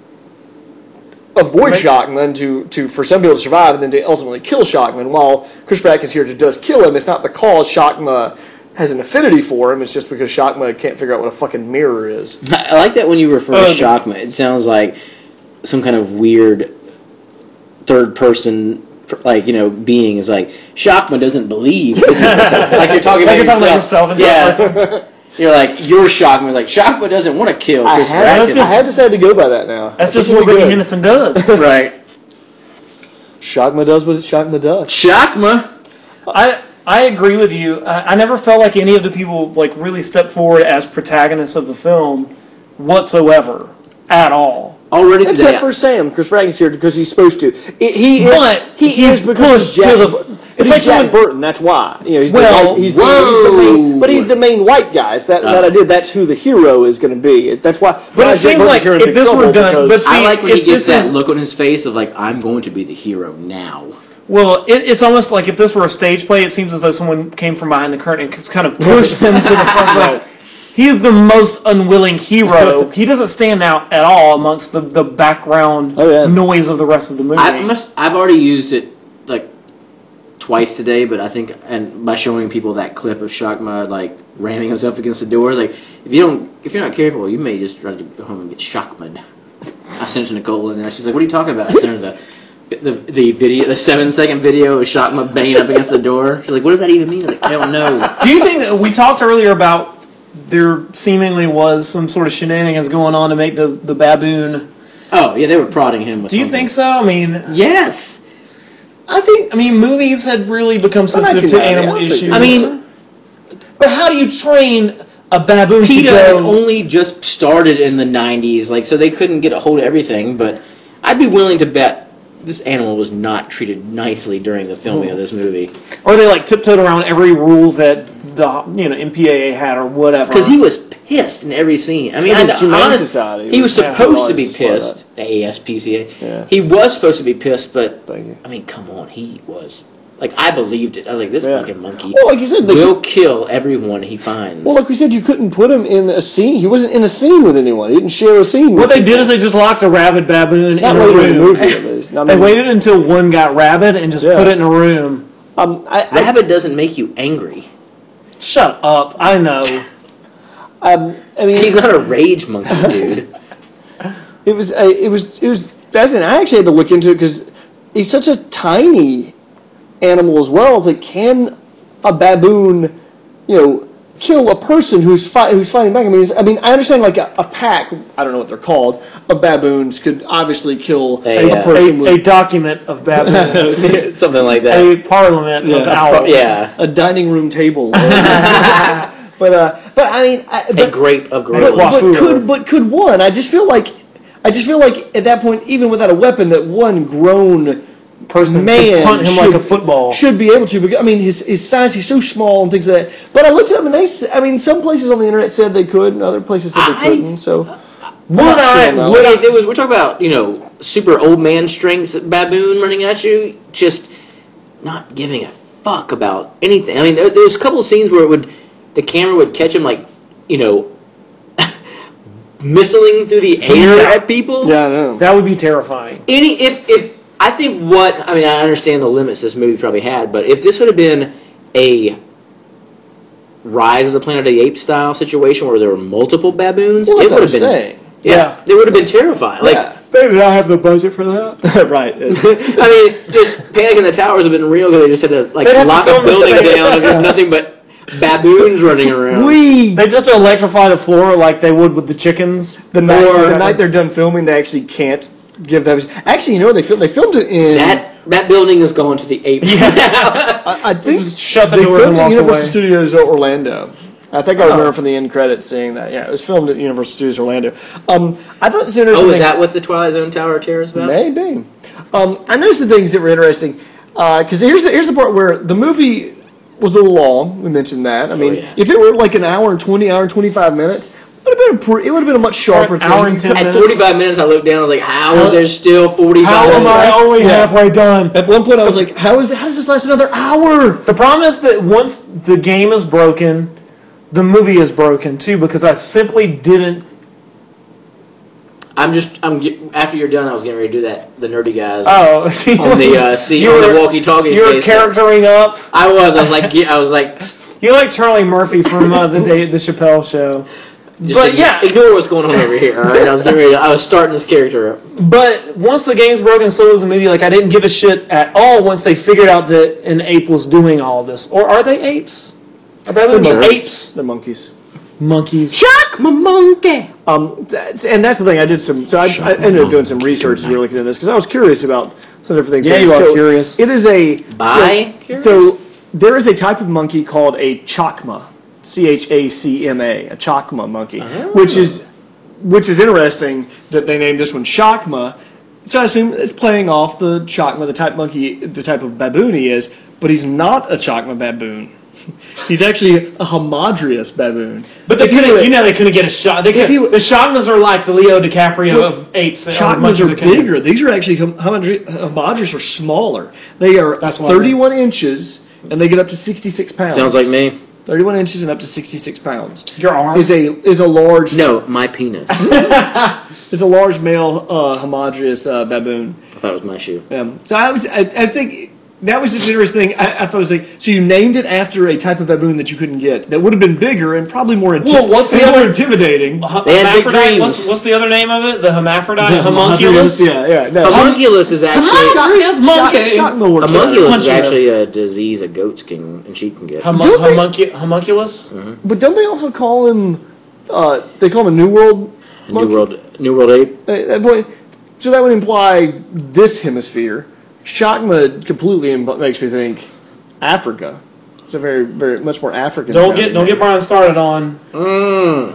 avoid Right. Shockman, to, to for some people to survive, and then to ultimately kill Shockman. While Chris Atkins here just does kill him, it's not because Shockma has an affinity for him. It's just because Shockma can't figure out what a fucking mirror is. I like that when you refer Oh, to Shockma, it sounds like some kind of weird third person, like, you know, being is like, Shockma doesn't believe this is what's happening. Like you're talking Like about you're talking about yourself. yourself in Yeah. You're like, you're Shockma. Like, Shockma doesn't want to kill I Chris had, Atkins. I had decided to go by that now. That's just pretty what Ricky good. Henderson does. Right. Shockma does what Shockma does. Shockma. I I agree with you. I, I never felt like any of the people like really stepped forward as protagonists of the film whatsoever at all. Already Except today, for Sam, Chris Fragan's character, because he's supposed to. It, he is, But he he's is because pushed he's Jack, to the- but it's he's like Jack someone- Burton. That's why. You know, he's Well, the, he's, the, he's the main, whoa. but he's the main white guys. That that I did. That's who the hero is going to be. That's why. But it seems like if this were done, but see, I like when he if gets this that is- look on his face of like, I'm going to be the hero now. Well, it, it's almost like if this were a stage play, it seems as though someone came from behind the curtain and kind of pushed him to the front. Like, he's the most unwilling hero. He doesn't stand out at all amongst the, the background Oh, yeah. noise of the rest of the movie. I must. I've already used it like twice today, but I think, and by showing people that clip of Shockma like ramming himself against the doors, like if you don't, if you're not careful, you may just try to go home and get Shockma'd. I sent it to Nicole, and she's like, "What are you talking about?" I sent her the the, the video, the seven second video of Shockma banging up against the door. She's like, "What does that even mean?" I was like, I don't know. Do you think that we talked earlier about there seemingly was some sort of shenanigans going on to make the, the baboon? Oh yeah, they were prodding him with. Do you something. think so? I mean, Yes. I think. I mean, movies had really become sensitive to actually, I animal don't think- issues. I mean, but how do you train a baboon PETA to had go? only just started in the nineties, like so they couldn't get a hold of everything. But I'd be willing to bet this animal was not treated nicely during the filming of this movie Or they like tiptoed around every rule that the you know M P A A had or whatever. because he was pissed in every scene. I mean, I mean, I, Humane honest, Society he was was- supposed yeah, to be was part of pissed. The A S P C A. Yeah. He was supposed to be pissed, but Thank you. I mean, come on, he was like I believed it. I was like, this Yeah. fucking monkey Well, like you said, like, will kill everyone he finds. well, like we said, you couldn't put him in a scene. He wasn't in a scene with anyone. He didn't share a scene. What with they did people. is they just locked a rabid baboon Not in a later in the room. movie, at least. I They mean, waited until one got rabid and just Yeah. put it in a room. Um, I, I, Rabbit doesn't make you angry. Shut up! I know. um, I mean, He's not a rage monkey, dude. It was uh, it was it was fascinating. I actually had to look into it because he's such a tiny animal as well. It's like, can a baboon, you know, kill a person who's fight, who's fighting back? I mean, it's, I mean, I understand like a, a pack. I don't know what they're called. Of baboons could obviously kill A, a, uh, person A, with a document of baboons. Something like that. A parliament of owls. Yeah. a dining room table. but uh, but I mean, I, A but, grape of but, gorillas. but Coiffure. could but could one? I just feel like I just feel like at that point, even without a weapon, that one grown Person could man punt him should, like a football. should be able to. Because, I mean, his his size, he's so small and things like that. But I looked at him, and they, s- I mean, some places on the internet said they could, and other places said they I- couldn't. So Would not I? sure, no. Would I? It was. We're talking about you know super old man strength baboon running at you, just not giving a fuck about anything. I mean, there, there's a couple of scenes where it would, the camera would catch him like, you know, missiling through the air Yeah. at people. yeah, I know. That would be terrifying. Any if if I think what I mean I understand the limits this movie probably had, but if this would have been a Rise of the Planet of the Apes style situation where there were multiple baboons, Well, that's it what would I'm have been saying. yeah, Yeah. they would have been terrifying. Like Yeah. Baby, I have the budget for that. right. I mean, just Panic in the Towers have been real because they just had to like They'd have to lock a film the building same- down and there's nothing but baboons running around. We They just have to electrify the floor like they would with the chickens. the night Or- the night they're done filming, they actually can't give that. Actually, you know, they filmed they filmed it in. That that building is going to the apes. I, I think Just shut the they doors filmed and it at walk Universal away. Studios Orlando. I think I Oh. remember from the end credits seeing that. Yeah, it was filmed at Universal Studios Orlando. Um, I thought it was interesting. Oh, is things- that what the Twilight Zone Tower Terror is about? Maybe. Um, I noticed the things that were interesting because here's the, here's the part where the movie was a little long. We mentioned that. I mean, yeah. if it were like an hour and twenty, hour and twenty five minutes, it would have been a pre- it would have been a much sharper Or an hour thing. and ten At minutes. forty-five minutes, I looked down. I was like, "How is there still forty-five?" How am I minutes? only Yeah. halfway done? At one point, I was like, "How is how does this last another hour?" The problem is that once the game is broken, the movie is broken too, because I simply didn't. I'm just. I'm get, after you're done. I was getting ready to do that. The nerdy guys Oh, on the uh, seat You on the were- walkie-talkie. you were space. charactering up. I was. I was like. I was like. You like Charlie Murphy from uh, the day the Chappelle Show. Just But ign- yeah. ignore what's going on over here. All right. I was getting ready. To, I was starting this character up. But once the game's broken, so is the movie. Like I didn't give a shit at all once they figured out that an ape was doing all this. Or are they apes? Are baboons They're apes? The monkeys. Monkeys. Shock my monkey. Um, that's, and that's the thing. I did some. So I, I ended up doing some research as we were looking at this because I was curious about some different things. Yeah, So- you are so curious. It is a Bye? So, so there is a type of monkey called a chacma, C H A C M A, a chacma monkey, which is which is interesting that they named this one Shakma. So I assume it's playing off the Chakma, the type monkey, the type of baboon he is, but he's not a Chakma baboon. He's actually a Hamadryas baboon. But they If you couldn't, were- you know, they couldn't get a shot. They If could, you- the Shagmas are like the Leo DiCaprio Well, of apes. that Chakmas monkeys are that can- bigger. These are actually Hamadry- Hamadryas are smaller. They are That's why thirty-one inches, and they get up to sixty-six pounds. Sounds like me. thirty-one inches and up to sixty-six pounds. Your arm? is a is a large No, my penis. is a large male uh, Hamadryas uh, baboon. I thought it was my shoe. Um, so I was I, I think that was just an interesting thing. I, I thought it was like so you named it after a type of baboon that you couldn't get that would have been bigger and probably more inti- Well, what's the and more other- intimidating. H- They had big hermaphrodite? dreams. What's, what's the other name of it? The hermaphrodite? Yeah, Homunculus? Yeah, yeah. No, Homunculus is actually Homunculus monkey. Shock, shock works better. homunculus is Punching actually a disease a goats can and sheep can get. Homun- Don't they- homuncu- homunculus? But don't they also call him? Uh, they call him a New World. New monkey? World, New World ape. Uh, that boy, so that would imply this hemisphere. Shakma completely imp- makes me think Africa. It's a very, very much more African. Don't sounding get don't name. get Brian started on. Mm.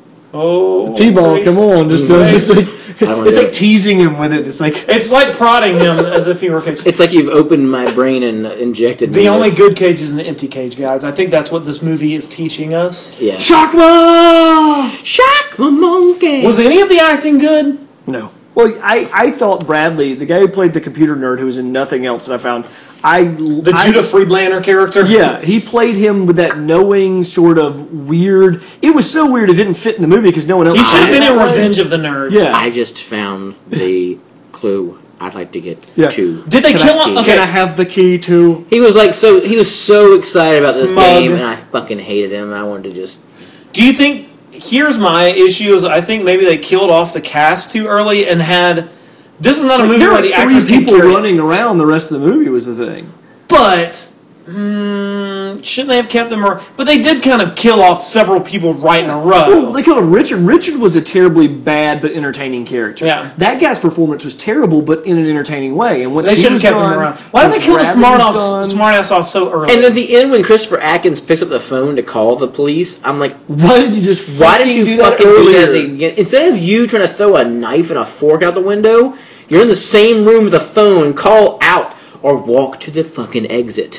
Oh, T-Bone, Grace. come on, just uh, Grace. it's, like, I don't wanna it's do like it. teasing him with it. It's like It's like prodding him as if he were. Cage. It's like you've opened my brain and uh, injected me The only with- good cage is an empty cage, guys. I think that's what this movie is teaching us. Yeah. Shakma. Shock the monkey. Was any of the acting good? No. Well, I, I thought Bradley, the guy who played the computer nerd who was in nothing else that I found, I The I, Judah Friedlander character? Yeah, he played him with that knowing sort of weird. It was so weird it didn't fit in the movie because no one else. He should have played been it in that way. Revenge of the Nerds. Yeah. I just found the clue I'd like to get Yeah. to. Did they Can kill I, him? Can Okay. I have the key to? He was like so. He was so excited about this Smug. game, and I fucking hated him. And I wanted to just. Do you think? Here's my issue: is I think maybe they killed off the cast too early and had. This is not a Like, movie there where were the three actors can people carry. running around the rest of the movie was the thing. But mm, shouldn't they have kept them? Or, but they did kind of kill off several people right in a row. Well, they killed him. Richard. Richard was a terribly bad but entertaining character. Yeah. That guy's performance was terrible, but in an entertaining way. And once They he should have was kept gone, him around. Why did once they kill the Gravity smart was ass gone- smart ass off so early? And at the end, when Christopher Atkins picks up the phone to call the police, I'm like, Why did you just? why did you do fucking that do that? earlier? at the begin- Instead of you trying to throw a knife and a fork out the window, you're in the same room with the phone. Call out or walk to the fucking exit.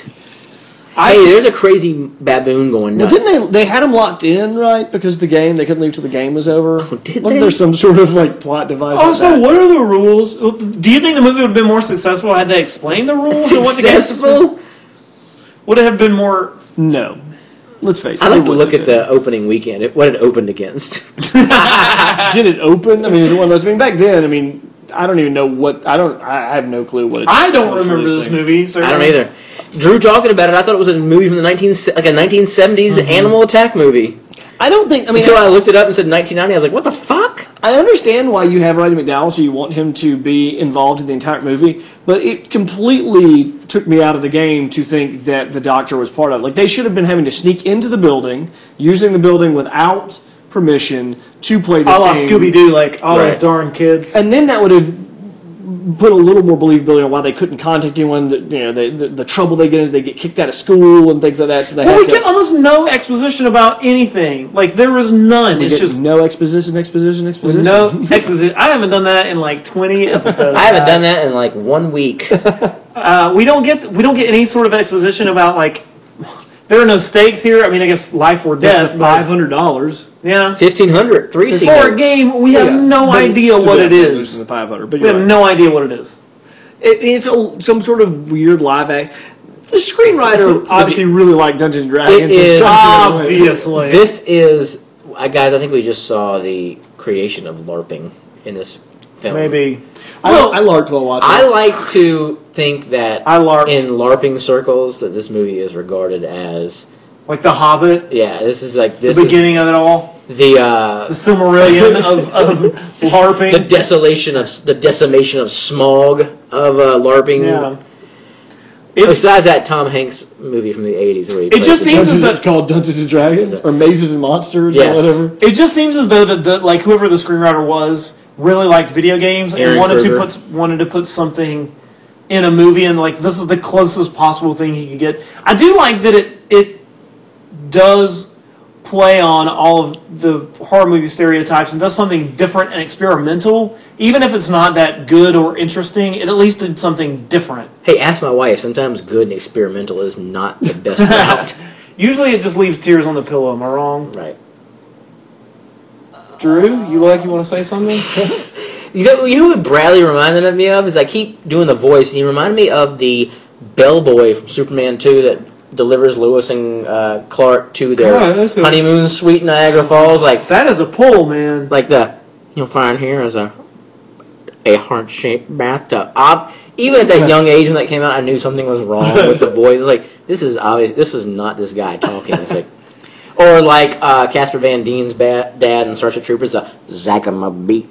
Hey, there's a crazy baboon going Well, nuts. didn't they? They had him locked in, right? Because the game, they couldn't leave till the game was over. Oh, did Wasn't they? there some sort of like plot device? like Also, that? what are the rules? Do you think the movie would have been more successful had they explained the rules? and what the game system is? Successful? Would it have been more? No. Let's face it. I like it to wouldn't look at have the opening weekend. It, what it opened against. been. Did it open? I mean, is it one of those? I mean, back then, I mean, I don't even know what. I don't. I have no clue what it. I don't what it's remember this releasing. movie. So I don't either. Drew talking about it. I thought it was a movie from the nineteen se- like a nineteen seventies animal attack movie. I don't think. I mean, Until I looked it up and said nineteen ninety, I was like, what the fuck? I understand why you have Roddy McDowell, so you want him to be involved in the entire movie, but it completely took me out of the game to think that the Doctor was part of it. Like, they should have been having to sneak into the building, using the building without permission to play this A la game. Scooby Doo, like all Right. those darn kids. And then that would have put a little more believability on why they couldn't contact anyone. That, you know, they, the, the trouble they get is they get kicked out of school and things like that. So they Well, had we to get almost no exposition about anything. Like there was none. we It's get just no exposition, exposition, exposition. no exposition. I haven't done that in like twenty episodes. I haven't guys. done that in like one week. Uh, we don't get we don't get any sort of exposition about like there are no stakes here. I mean, I guess life or death. Five but, hundred dollars. yeah. fifteen hundred, three C For a notes. game, we have no idea what it is. The five hundred, but We you're have right. no idea what it is. It, it's a, some sort of weird live act. The screenwriter obviously really liked Dungeons and Dragons. It is- so Obviously, This is, uh, guys, I think we just saw the creation of LARPing in this film. maybe. I, Well, I larped while watching. I like to think that I LARPed. in LARPing circles that this movie is regarded as, Like The Hobbit, yeah, this is like, the this is beginning of it all, the, uh, the Silmarillion of, of LARPing. the desolation of, the decimation of smog of uh, LARPing. yeah. It's, Besides that Tom Hanks movie from the eighties where he It plays just the- seems- Dungeons, that- it's called Dungeons and Dragons or Mazes and Monsters Yes. or whatever. it just seems as though that the, like whoever the screenwriter was really liked video games Aaron and wanted Kruger. to put wanted to put something in a movie, and like this is the closest possible thing he could get. I do like that it it does play on all of the horror movie stereotypes and does something different and experimental, even if it's not that good or interesting, it at least did something different. Hey, ask my wife. Sometimes good and experimental is not the best route. Usually it just leaves tears on the pillow. Am I wrong? Right. Drew, you like you want to say something? You know, you know what Bradley reminded me of? Is I keep doing the voice. He reminded me of the bellboy from Superman two that delivers Lewis and uh, Clark to their God, that's a- honeymoon suite in Niagara Falls. Like, That is a pull, man. like the you'll find here is a a heart shaped bathtub. Ob- even at that young age when that came out, I knew something was wrong with the voice. It's like this is obvious. This is not this guy talking. It's like, or like uh, Casper Van Dien's ba- dad in Starship Troopers, uh, Zagama Beach.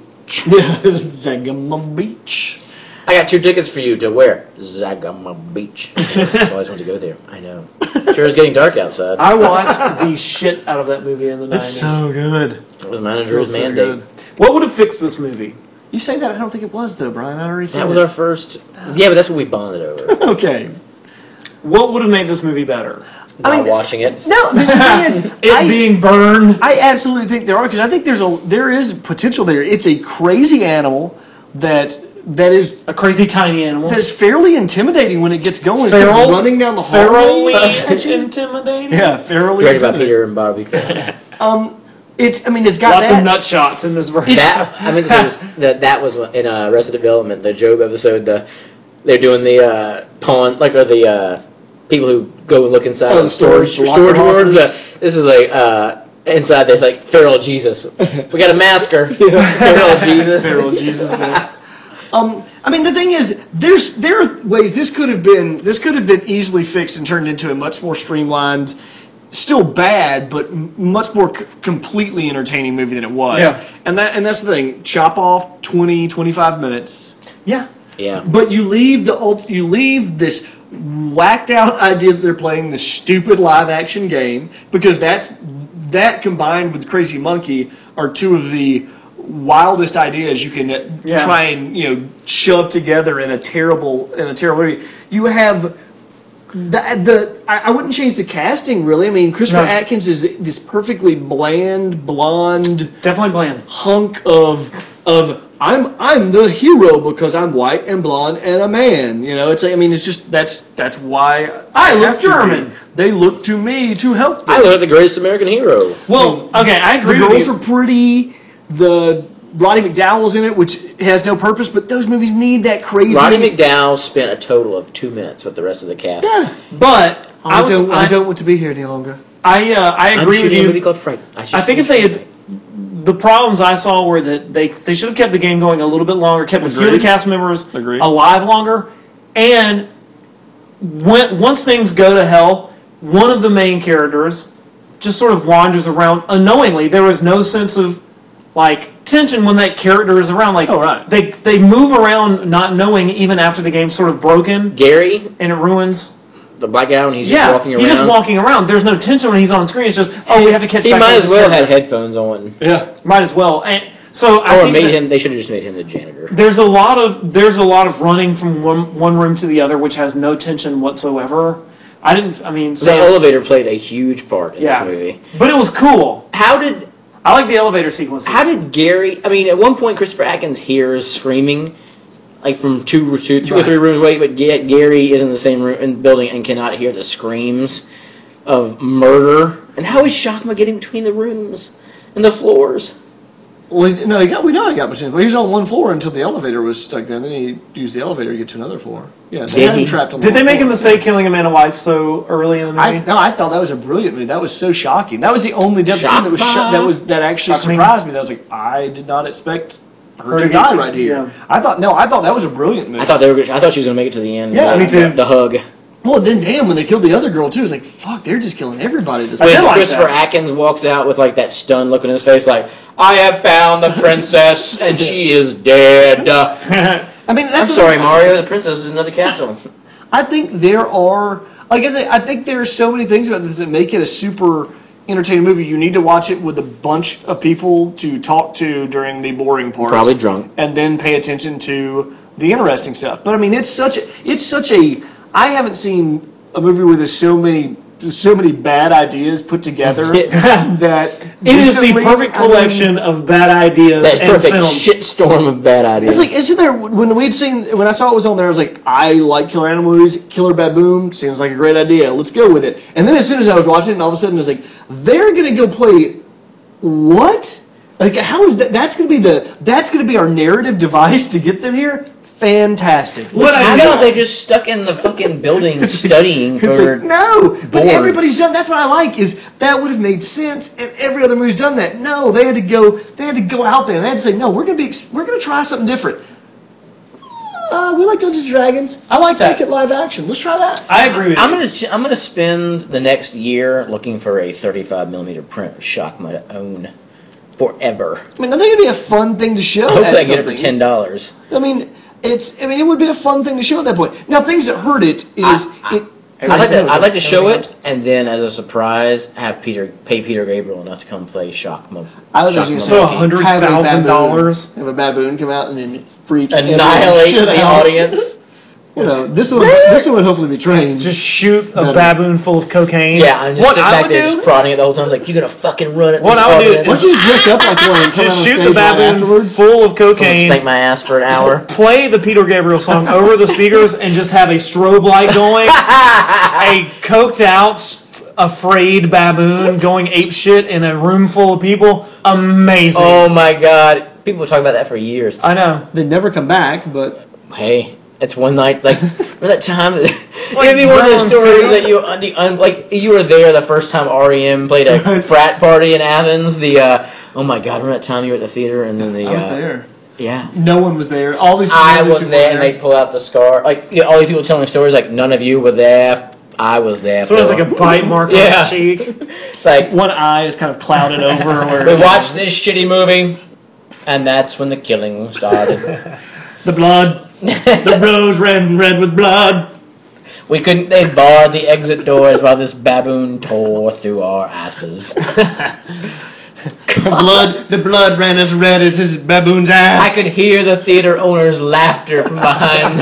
Zagama Beach. I got two tickets for you to where? Zagama Beach. I always wanted to go there. I know. Sure, it's getting dark outside. I watched the shit out of that movie in the It's nineties. so good. It was mine and So, Drew's so mandate. good. What would have fixed this movie? You say that? I don't think it was though, Brian. I already said That was it. our first. Yeah, but that's what we bonded over. Okay. What would have made this movie better? Not watching it. No, the thing is, It I, being burned. I absolutely think there are because I think there's a there is potential there. It's a crazy animal that that is A crazy tiny animal. that is fairly intimidating when it gets going. It's Feral? running down the Thoroughly hallway. at you. intimidating. Yeah, fairly. Great about intimidating. Peter and Barbie. That It's. I mean, it's got Lots that. of nut shots in this version. I mean, this, that that was in uh, Arrested Development, the Job episode. The they're doing the uh, pawn, like or the uh, people who go and look inside Oh, of the storage storage storage locker wards. lockers. Uh, this is like uh, inside. There's like feral Jesus. We got a masker. Feral Jesus. Feral Jesus. Yeah. Um, I mean, the thing is, there's there are ways this could have been this could have been easily fixed and turned into a much more streamlined, still bad, but m- much more c- completely entertaining movie than it was. Yeah. And that and that's the thing. Chop off twenty, twenty-five minutes, Yeah. Yeah. but you leave the ult- you leave this whacked out idea that they're playing this stupid live action game because that's that combined with Crazy Monkey are two of the wildest ideas you can uh, Yeah. try and you know shove together in a terrible in a terrible movie. You have the the I, I wouldn't change the casting really. I mean, Christopher No. Atkins is this perfectly bland, blonde Definitely bland. hunk of of I'm I'm the hero because I'm white and blonde and a man. You know, it's like, I mean, it's just that's that's why I look have to be. German. They look to me to help them. I look at the greatest American hero. Well, okay, I The agree with girls you. are pretty. The Roddy McDowell's in it, which has no purpose, but those movies need that crazy. Roddy McDowell spent a total of two minutes with the rest of the cast. Yeah. But I, I was, don't, I, I, don't want to be here any longer. I, uh, I I'm agree with shooting a movie you. called Fright. I, should I think if shoot they a had, the problems I saw were that they they should have kept the game going a little bit longer, kept a few of the Agreed. cast members Agreed. alive longer, and when once things go to hell, one of the main characters just sort of wanders around unknowingly. There was no sense of like tension when that character is around. Like Oh, right. they they move around not knowing even after the game's sort of broken Gary, and it ruins. the black guy, when he's yeah, just walking around. he's just walking around. There's no tension when he's on screen. It's just oh, we have to catch. He back might up as with well this have character. headphones on. Yeah. Might as well. And so I Or think made that him. They should have just made him the janitor. there's a lot of there's a lot of running from one one room to the other, which has no tension whatsoever. I didn't. I mean, so The elevator played a huge part in yeah, this movie. but it was cool. How did I like the elevator sequences. how did Gary? I mean, at one point, Christopher Atkins hears screaming, like from two, two, two or Right. three rooms away. But Ga- Gary is in the same room in the building and cannot hear the screams of murder. And how is Shakma getting between the rooms and the floors? Well, he- no, he got. We know he got between. But he was on one floor until the elevator was stuck there, and then he used the elevator to get to another floor. Yeah, they Did had him he? trapped on. Did one they make a floor. mistake killing Amanda Weiss so early in the movie? I no, I thought that was a brilliant movie. That was so shocking. That was the only death scene that was Shock sho- that was that actually Shock me. surprised me. That was like I did not expect her, Her to to die get- right here. yeah. I thought no, I thought that was a brilliant movie. I thought they were. Gonna, I thought she was going to make it to the end. Yeah, the, me too. The, the hug. well, then damn, when they killed the other girl too, it's like fuck, they're just killing everybody. at This I did When like Christopher that. Atkins walks out with like that stunned look on his face, like I have found the princess and she is dead. Uh, I mean, that's I'm the sorry, thing. Mario. The princess is in another castle. I think there are, like I say, I think there are so many things about this that make it a super entertaining movie. You need to watch it with a bunch of people to talk to during the boring parts, Probably drunk. and then pay attention to the interesting stuff. But I mean, it's such a, it's such a. I haven't seen a movie where there's so many so many bad ideas put together that It is the recently, perfect I mean, collection of bad ideas That and perfect film. shitstorm of bad ideas. It's like isn't there when we'd seen when I saw it was on there, I was like, I like killer animal movies. Killer Baboon seems like a great idea. Let's go with it. And then as soon as I was watching it, all of a sudden I was like, they're gonna go play what? Like how is that? That's gonna be the that's gonna be our narrative device to get them here. Fantastic. What I I know know. they just stuck in the fucking building studying It's for. like, no, but boards. everybody's done. That's what I like is that would have made sense, and every other movie's done that. No, they had to go. They had to go out there. and They had to say, no, we're gonna be. We're gonna try something different. Uh, we like Dungeons and Dragons. I like that. Make it live action. Let's try that. I agree with I'm you. gonna ch- I'm gonna spend the next year looking for a thirty-five millimeter print of Shockma to own forever. I mean, I think it'd be a fun thing to show. Hopefully, as I get it for something. ten dollars. I mean, it's. I mean, it would be a fun thing to show at that point. Now, things that hurt it is I- it. I'd like to I'd like to show Everything it, and then as a surprise, have Peter pay Peter Gabriel enough to come play Shockma. I was just Shockma gonna say, So Monkey. a hundred have a thousand baboon- dollars. Have a baboon come out and then freak annihilate everyone the shit out. audience. You know, this one. This one would hopefully be trained. Just shoot a Better. baboon full of cocaine. Yeah, I'm just what sitting I back would there do, just prodding it the whole time. It's like, you're gonna fucking run it. What this I would do audience. Why don't you just dress up like one and come just out shoot on the stage right baboon afterwards? full of Someone cocaine. spank my ass for an hour. Play the Peter Gabriel song over the speakers and just have a strobe light going. A coked out, afraid baboon going ape shit in a room full of people. Amazing. Oh my god, people talk about that for years. I know. They never come back, but Hey, it's one night. Like remember that time? It's like gonna be one of those Browns, stories too. that you uh, the un, like you were there the first time R E M played a frat party in Athens. The uh, oh my god, remember that time you were at the theater and then the I was uh, there. yeah. No one was there. All these. I other was people there, were and they pull out the scar. Like yeah, all these people telling stories, like none of you were there. I was there. So it's Phil. like a bite mark on Yeah. his cheek. It's like One eye is kind of clouded over. Where we watched this shitty movie, and that's when the killing started. the blood. The rose red red with blood. We couldn't. They barred the exit doors while this baboon tore through our asses. The blood. The blood ran as red as his baboon's ass. I could hear the theater owner's laughter from behind.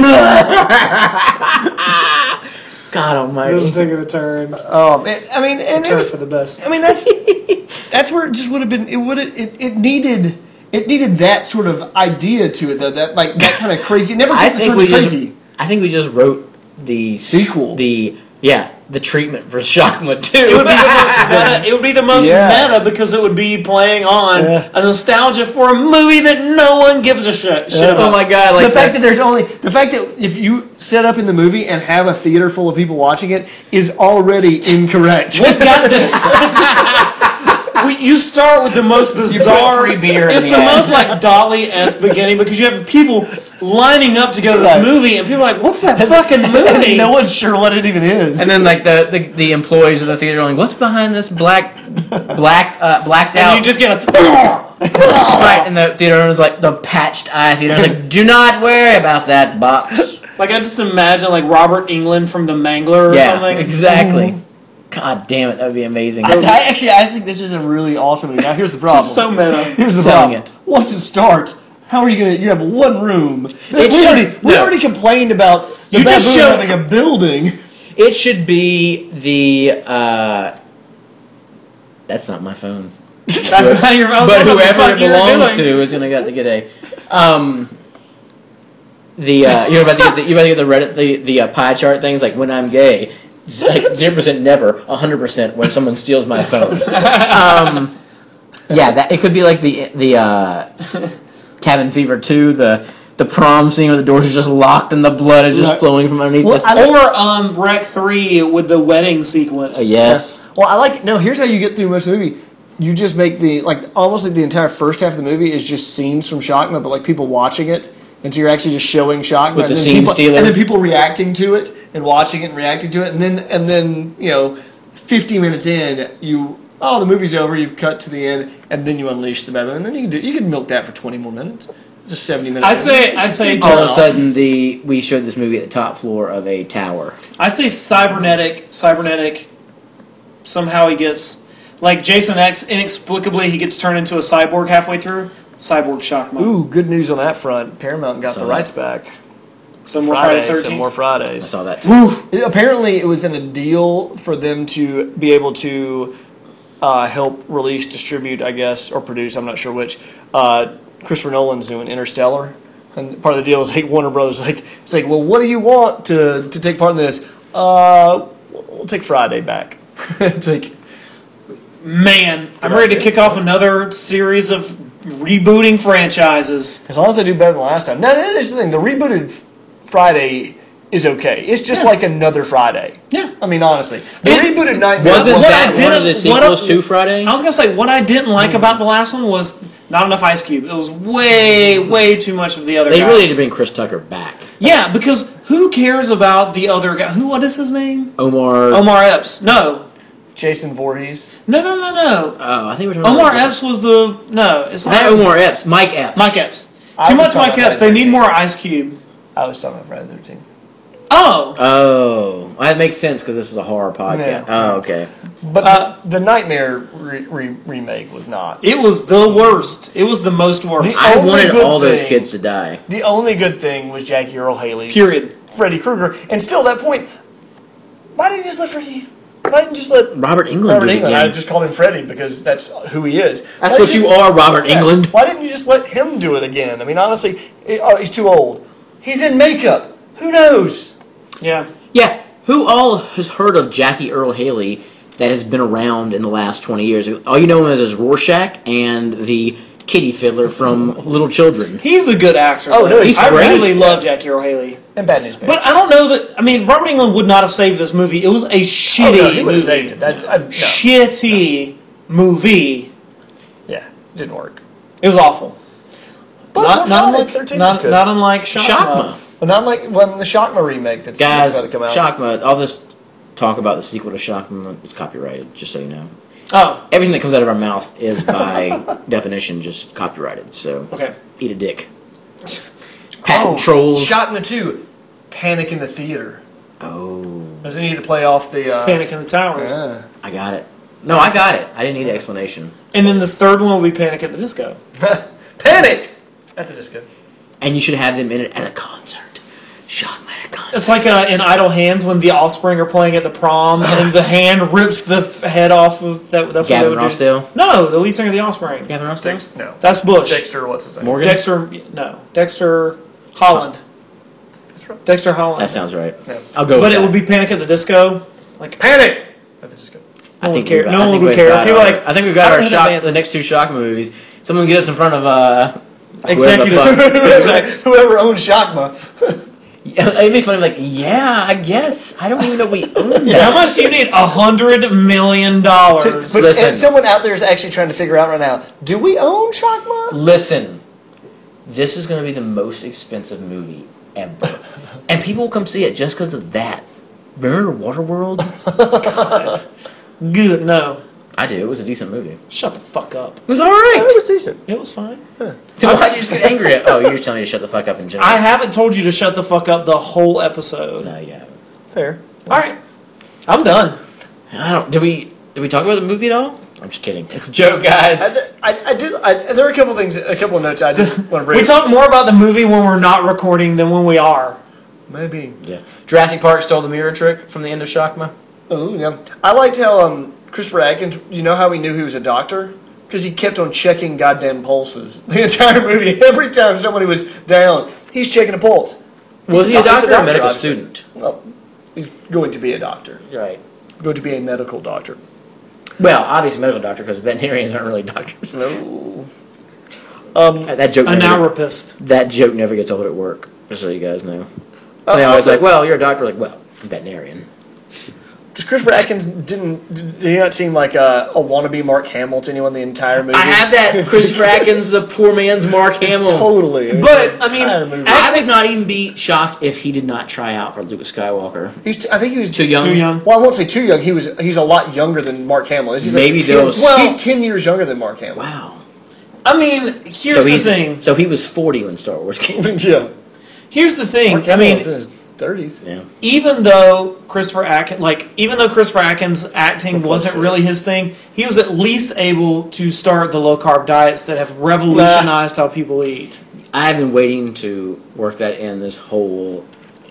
God Almighty! taking a turn. Oh man. I mean, and it Turn was. for the best. I mean, that's that's where it just would have been. It would. It, it needed. It needed that sort of idea to it, though. That like that kind of crazy. It never I took the think turn we to just. crazy. I think we just wrote the s- Sequel. The yeah, the treatment for Shockma too. It would be the most meta. It would be the most Yeah. meta because it would be playing on Yeah. a nostalgia for a movie that no one gives a shit, shit Yeah. about. Oh my god! Like the fact that there's only the fact that if you set up in the movie and have a theater full of people watching it is already incorrect. What got the? We, you start with the most bizarre. free beer in It's the the ad. most like Dolly-esque beginning because you have people lining up to go to this Right. movie, and people are like, "What's that fucking movie?" no one's sure what it even is. And then like the, the, the employees of the theater are like, what's behind this black black uh, blacked out? And you just get a. right, and the theater owner's like the patched eye theater like, do not worry about that box. Like I just imagine like Robert England from The Mangler or yeah, something. exactly. God damn it, that would be amazing. I, I actually I think this is a really awesome movie. Now here's the problem. Just so meta. Here's the Selling problem. it. Once it starts, how are you gonna? You have one room. we should- already we no. already complained about the You just baboon show- having a building. It should be the. Uh, that's not my phone. That's not your. I was But wondering what the whoever fuck it you were belongs doing. to is gonna get to get a. Um, the uh, you're about to get the, you're about to get the Reddit the the uh, pie chart things like when I'm gay, z- like zero percent never, a hundred percent when someone steals my phone. Um, yeah, that it could be like the the uh, Cabin Fever two, the the prom scene where the doors are just locked and the blood is just Right. flowing from underneath. Well, the I- Or um, Wreck three with the wedding sequence. Uh, yes. Well, I like no. Here's how you get through most of the movie. You just make the like almost like the entire first half of the movie is just scenes from Shockma, but like people watching it, and so you're actually just showing Shockma With and the then scene people, stealer. and then people reacting to it and watching it and reacting to it, and then and then you know, fifty minutes in, you oh the movie's over, you've cut to the end, and then you unleash the baboon, and then you can do you can milk that for twenty more minutes. It's a seventy minute. I'd say I'd say All of a sudden, the we showed this movie at the top floor of a tower. I say cybernetic, cybernetic. Somehow he gets like Jason X. Inexplicably, he gets turned into a cyborg halfway through. Cyborg Shockma. Ooh, good news on that front. Paramount got So the that- rights back. Some more Friday Fridays, some thirteenth. more I Fridays. saw that too. Woof. It- apparently, it was in a deal for them to be able to uh, help release, distribute, I guess, or produce. I'm not sure which. Uh, Christopher Nolan's doing Interstellar, and part of the deal is like Warner Brothers. Like, it's like, well, what do you want to to take part in this? Uh, we'll take Friday back. It's like, Man, I'm ready to kick off another series of rebooting franchises. as long as they do better than last time. Now, this is the thing. The rebooted Friday is okay. It's just Yeah. like another Friday. Yeah. I mean, honestly, the It- rebooted Nightmare Wasn't What I that one of the didn't- what I- sequels to Friday? I was gonna say what I didn't like about the last one was not enough Ice Cube. It was way, way too much of the other They guys. really need to bring Chris Tucker back. Yeah, because who cares about the other guy? Who? What is his name? Omar. Omar Epps. No, Jason Voorhees. no, no, no, no. Oh, I think we're talking Omar about Epps was the no. It's Not not Omar Epps. Mike Epps. Mike Epps. I Too was much talking Mike about Epps. They Friday need more Ice Cube. I was talking about Friday the thirteenth. Oh, Oh, that makes sense because this is a horror podcast. Yeah. Oh, okay. But Uh, the, the Nightmare re- re- remake was not. it was the worst. It was the most worst. The I only wanted good all those thing- kids to die. The only good thing was Jackie Earl Haley's Period. Freddy Krueger. And still, at that point, why didn't you just let Freddy? Why didn't you just let Robert England Robert do it England? I again. just called him Freddy because that's who he is. That's Why what didn't you just- are, Robert Yeah. England. Why didn't you just let him do it again? I mean, honestly, it- oh, he's too old. He's in makeup. Who knows? Yeah. Yeah, who all has heard of Jackie Earl Haley that has been around in the last twenty years? All you know him as is Rorschach and the kitty fiddler from Little Children. He's a good actor. Oh, no, though. he's I great. really love Jackie Earl Haley. And Bad News Bears. But I don't know that. I mean, Robert England would not have saved this movie. It was a oh, shitty no, he would have movie. saved it. That's, I, no. Shitty movie. Yeah, didn't work. It was awful. But Not, not, not Friday unlike, the thirteenth not, is good. not unlike Shockma. Shockma. Well, not like when the Shockma remake that's, Guys, that's about to come out. Shockma, all this talk about the sequel to Shockma is copyrighted, just so you know. Oh, Everything that comes out of our mouth is, by definition, just copyrighted, so okay. eat a dick. Patent Oh, trolls. Shockma two, Panic in the Theater. Oh, Doesn't need to play off the. Uh, Panic in the Towers. Yeah. I got it. No, I got it. I didn't need an explanation. And then this third one will be Panic at the Disco. Panic at the disco. And you should have them in it at a concert. Shockma at a concert. It's like uh, in Idle Hands when the Offspring are playing at the prom and the hand rips the f- head off of that. That's Gavin what they would do. Rossdale? No, the lead singer of the Offspring. Gavin Rossdale? Dex- no. That's Bush. Dexter, what's his name? Morgan? Dexter, no, Dexter Holland. That's right. Dexter Holland. That sounds right. Yeah. I'll go But with it that. would be Panic at the Disco. Like Panic at the disco. I no think one cared. we've- No I one think would we've care. got People our- like I think we've got I our don't know shock, that the answer. next two Shock movies. Someone get us in front of uh, whoever the Executives. fuck. Execs. Whoever owns Shockma. It'd be funny, like, yeah, I guess. I don't even know we own How that. much do you need? A hundred million dollars. But Listen. if someone out there is actually trying to figure out right now, do we own Shockma? Listen, this is going to be the most expensive movie ever. And people will come see it just because of that. Remember Waterworld? Good. No. I do. It was a decent movie. It Shut the fuck up. was alright. That was decent. It was fine. So why did you just get angry at? Oh, you're just telling me to shut the fuck up in general. I haven't told you to shut the fuck up the whole episode. No, you haven't. Fair. All right. I'm done. I don't. Did we? Did we talk about the movie at all? I'm just kidding. It's a joke, guys. I, I, I did. I, there are a couple things, a couple of notes I just want to bring. We talk more about the movie when we're not recording than when we are. Maybe. Yeah. Jurassic Park stole the mirror trick from the end of Shockma. Oh yeah. I liked how um, Christopher Atkins. You know how we knew he was a doctor because he kept on checking goddamn pulses the entire movie. Every time somebody was down, he's checking a pulse. Was He's he a he's doctor or a medical obviously. student? Well, he's going to be a doctor. Right. Going to be a medical doctor. Well, obviously medical doctor because veterinarians aren't really doctors. No. Um, That joke. An Never, narapist. that joke never gets old at work. Just so you guys know. Uh, And they always also- like, well, you're a doctor. Like, well, I'm a veterinarian. Just Christopher Atkins didn't did he not seem like a, a wannabe Mark Hamill to anyone the entire movie? I have that Christopher Atkins, the poor man's Mark Hamill. Totally. But, I mean, Entire movie. I would not even be shocked if he did not try out for Luke Skywalker. He's t- I think he was Too young. Too young. Well, I won't say too young. He was. He's a lot younger than Mark Hamill. He's Maybe like ten, those- Well, Well- he's ten years younger than Mark Hamill. Wow. I mean, here's so the he's thing. so he was forty when Star Wars came. yeah. Here's the thing. Mark I mean, Hamill's in his thirties. Yeah. even though Christopher Atkins, like, even though Christopher Atkins' acting close wasn't to it. really his thing, he was at least able to start the low carb diets that have revolutionized how people eat. I've been waiting to work that in this whole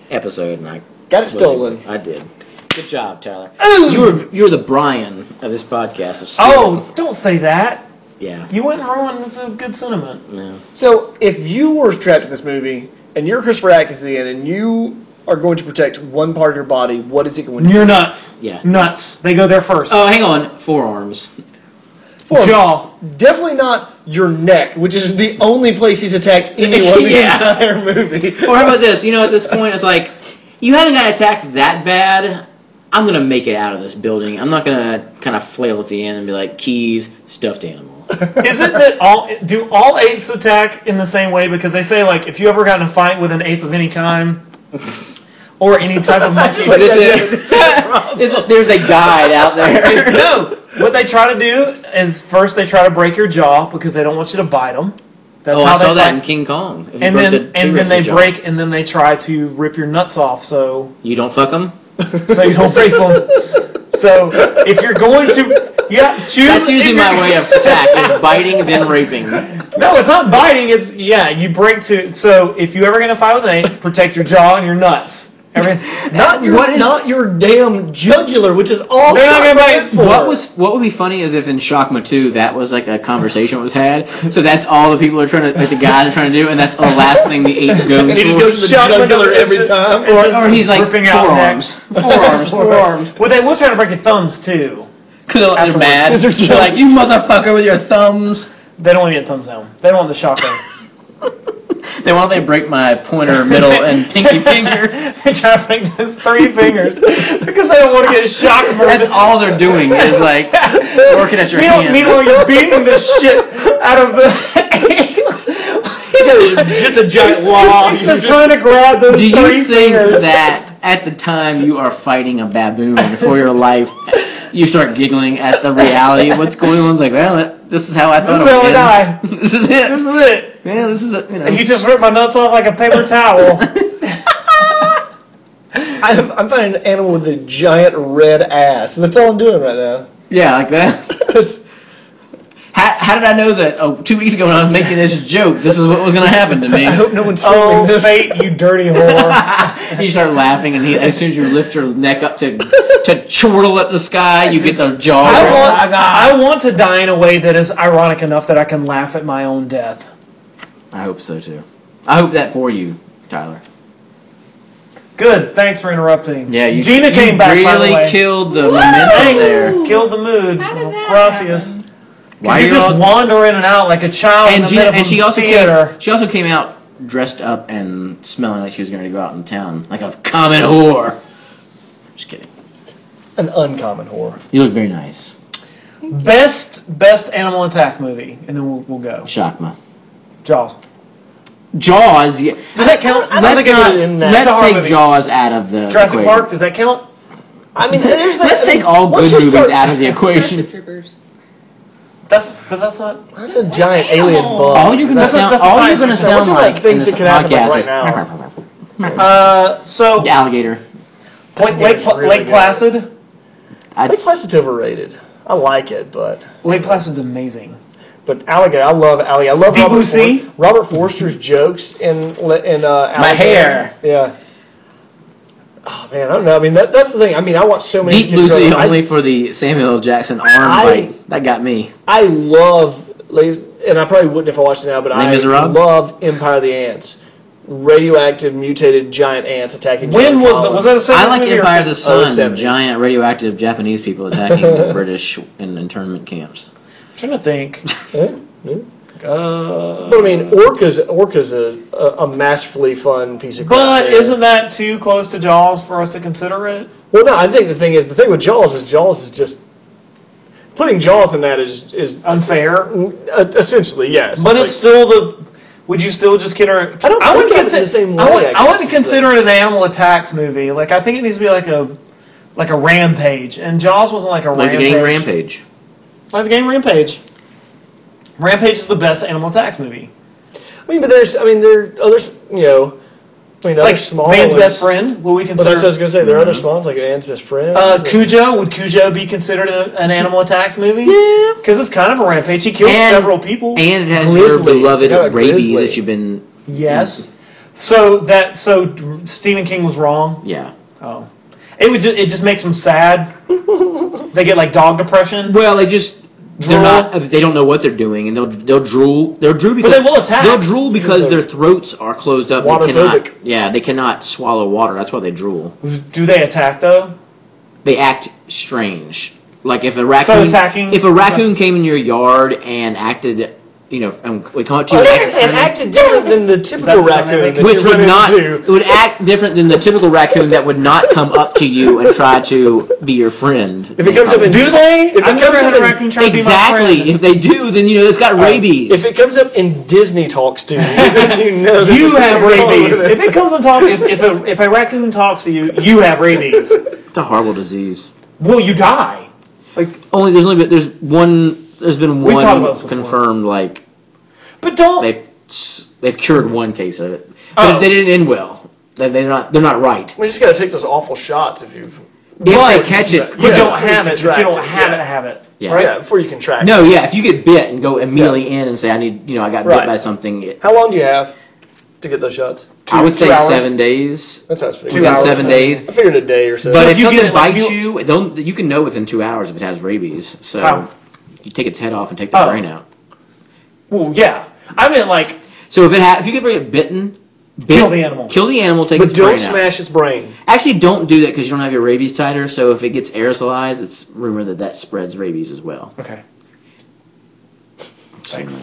episode, and I Got it stolen. I did. Good job, Tyler. You were you were the Brian of this podcast. Of stealing. Oh, don't say that. yeah. You wouldn't ruin the good sentiment. No. So, if you were trapped in this movie, and you're Christopher Atkins at the end, and you are going to protect one part of your body, what is it going to be? You're nuts. Yeah. Nuts. They go there first. Oh, hang on. Forearms. Forearm. Jaw. Definitely not your neck, which is the only place he's attacked anyone in Yeah. the entire movie. Or how about this? You know, at this point, it's like, you haven't got attacked that bad. I'm going to make it out of this building. I'm not going to kind of flail at the end and be like, keys, stuffed animal. Is it that all do all apes attack in the same way? Because they say like if you ever got in a fight with an ape of any kind or any type of monkey, But is it, it's, there's a guide out there. no. What they try to do is first they try to break your jaw because they don't want you to bite them. That's Oh, how I saw they that fight. in King Kong. If you And broke then the and then T-Rex's they jaw. break and then they try to rip your nuts off. So You don't fuck them? so you don't break them. So if you're going to yeah choose. That's usually if my you're- way of attack, is biting, then raping. No, it's not biting. It's yeah. You break to. So if you ever get in a fight with an ape, protect your jaw and your nuts. Every, Not your, What is- not your damn jugular, which is all They're not gonna Shockman bite- for. What was what would be funny is if in Shockma two that was like a conversation was had. So that's all the people are trying to like the guys are trying to do, and that's the last thing the ape goes And he just for. goes to the Shockman jugular is every just- time. it's or, just or he's like ripping out forearms, forearms, forearms. well, they will try to break your thumbs too. Because they're Afterwards. mad. They're They're like, you motherfucker with your thumbs. They don't want to get thumbs down. They don't want the shotgun. Then why don't they break my pointer, middle, and pinky finger? They try to break those three fingers because they don't want to get shock That's murdered. all they're doing is like working at your Meanwhile, hand. meanwhile, you're beating the shit out of the. Just a giant log. He's just trying to grab those Do three you think fingers. that at the time you are fighting a baboon for your life, you start giggling at the reality of what's going on? It's like, well, that, this is how I thought This is it how would I end. die. This is it. This is it. Yeah, this is a, you know. He just ripped my nuts off like a paper towel. I'm, I'm finding an animal with a giant red ass. That's all I'm doing right now. Yeah, like that. That's- How, how did I know that? Oh, two weeks ago when I was making this joke, this is what was going to happen to me. I hope no one's filming Oh, this. fate, you dirty whore. You start laughing, and he, as soon as you lift your neck up to to chortle at the sky, you get the jaw. I drop. want, I want to die in a way that is ironic enough that I can laugh at my own death. I hope so too. I hope that for you, Tyler. Good. Thanks for interrupting. Yeah, you. Gina you came back. Really by the way. killed the momentum Thanks. there. Killed the mood. How did that Gracias. happen? Why you are just all- wander in and out like a child in And the Gina, middle of and she a also theater. came. She also came out dressed up and smelling like she was going to go out in town, like a common whore. Just kidding. An uncommon whore. You look very nice, Best best animal attack movie, and then we'll, we'll go. Shakma. Jaws. Jaws. Yeah. Does that count? I Let's think I not. put it in that. Let's It's a horror take movie. Jaws out of the Jurassic equation. Park. Does that count? I mean, there's that. Let's I mean, take all once good you movies start- out of the equation. Troopers. That's but that's not. That's a giant alien animal? bug. All you're gonna That's a- sound. that's a All you're science gonna fiction. We're sound talking about like things in this that could happen, like, podcast right is Uh, so the alligator. Lake, Lake, It's really Lake good. Placid. I'd, Lake Placid's overrated. I like it, but Lake Placid's amazing. but alligator. I love alligator. I love Deep Robert, Blue Sea? For- Robert Forster's jokes in in uh, My Alligator. hair. Yeah. Oh man, I don't know. I mean, that, that's the thing. I mean, I watch so many. Deep Blue Sea I, only for the Samuel L. Jackson arm I- bite. That got me. I love, and I probably wouldn't if I watched it now, but Les I Miserables? love Empire of the Ants. Radioactive, mutated giant ants attacking. When John was that? Was that a Collins. second I like movie or- Empire of the Oh, Sun. seventies. Giant radioactive Japanese people attacking the British in internment camps. I'm trying to think. Yeah, yeah. Uh, But I mean, Orca's Orca's a, a, a masterfully fun piece of crap. but there. isn't that too close to Jaws for us to consider it? Well, no, I think the thing is the thing with Jaws is Jaws is just putting Jaws in that is is Unfair. uh, essentially yes. But like- it's still the. Would you still just consider? I don't I would think of it consider in the same I way, would, I I would guess, consider it an animal attacks movie. Like I think it needs to be like a, like a Rampage, and Jaws wasn't like a Like the Rampage. game Rampage. Like the game Rampage. Rampage is the best animal attacks movie. I mean, but there's I mean there are others you know. I mean, other Like small Man's ones. Best Friend. What we But consider. that's what I was going to say. There are other small ones like Man's Best Friend. Uh, Cujo, would Cujo be considered a, an animal attacks movie? Yeah. Because it's kind of a rampage. He kills And- several people. And it has Grizzly. your beloved Forgot about rabies Grizzly. that you've been. yes. So that so Stephen King was wrong. Yeah. Oh, it would just, it just makes them sad. They get like dog depression. Well, they just they're Drool. not they don't know what they're doing, and they'll they'll drool. They'll drool because they will attack. They'll drool because their throats are closed up. They Waterphobic. cannot, yeah, they cannot swallow water. That's why they drool. Do they attack though? They act strange. Like if a raccoon, attacking- if a raccoon came in your yard and acted, you know, and we call it to you, and, acted and friendly, acted different than the that typical the sound they raccoon. make? that which you would run not, into. it would act different than the typical raccoon that would not come up to you and try to be your friend. If it comes up in Do they? If it I've never comes had up a in- raccoon try to be my Exactly. friend. If they do, then you know it's got rabies. If it comes up in Disney talks to you, then you know that You there's have something wrong with rabies. it. If it comes on top, if, if a if a raccoon talks to you, you have rabies. It's a horrible disease. Well, you die. Like, Only there's only been, there's one. There's been We've talked about one this before. confirmed. Like but don't. they've they've cured one case of it, but Oh. they didn't end well. They, they're not. They're not right. We just got to take those awful shots if you've. If they But catch it, You Yeah, don't you have it. But contract you don't it, have yeah. it. Have it. Yeah. Right? Yeah, before you contract. no, yeah. If you get bit and go immediately in and say, "I need," you know, I got Right. bit by something. It, How long do you have to get those shots? I would two say hours. seven days. That's how it's figured. Two Within hours. seven days. I figured a day or so. But So if, if you something get it, like, bites you- you, don't you can know within two hours if it has rabies. So How? you take its head off and take the Oh. brain out. Well, yeah. I mean, like, So if it ha- if you ever get bitten, bit, Kill the animal. Kill the animal. Take but its don't brain out. smash its brain. Actually, don't do that because you don't have your rabies titer. So if it gets aerosolized, it's rumored that that spreads rabies as well. okay. So, Thanks.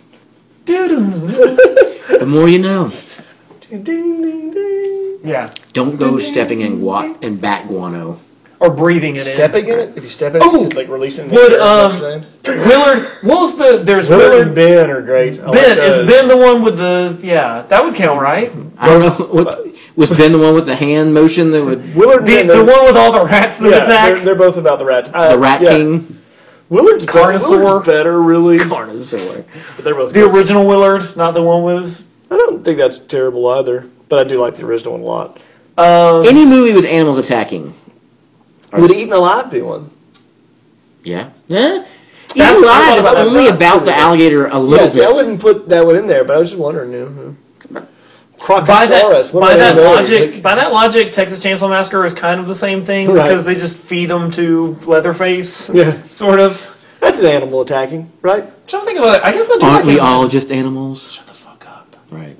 the more you know. Ding, ding, ding. Yeah. Don't go stepping in gua- in bat guano. Or breathing it Stepping in it? If you step in Oh! it, like releasing the Would, air, um, is that what you're saying? in. Willard. What was the? There's Willard Willard. and Ben are great. I like Ben is those. Ben the one with the? Yeah, that would count, right? I don't know. What, was Ben the one with the hand motion that would Willard and The, Ben, the they're- one with all the rats that yeah, attack. they're, they're both about the rats. Uh, the Rat yeah. King? Willard's, be- Carnosaur. Willard's better, really. Carnosaur. But they're both The good. original Willard, not the one with. I don't think that's terrible either, but I do like the original one a lot. Um, Any movie with animals attacking. Would Eaten Alive be one? Yeah. Yeah. That's- Eaten I Alive thought is about that. only about the alligator a little Yes, bit. I wouldn't put that one in there, but I was just wondering. You know, Crocosaurus. by that, what by are that those? logic, by that logic, Texas Chainsaw Massacre is kind of the same thing Right. because they just feed them to Leatherface. Yeah. Sort of. That's an animal attacking, right? I'm trying to think about it. I guess I do Aren't like we it. all just animals? Shut the fuck up. Right.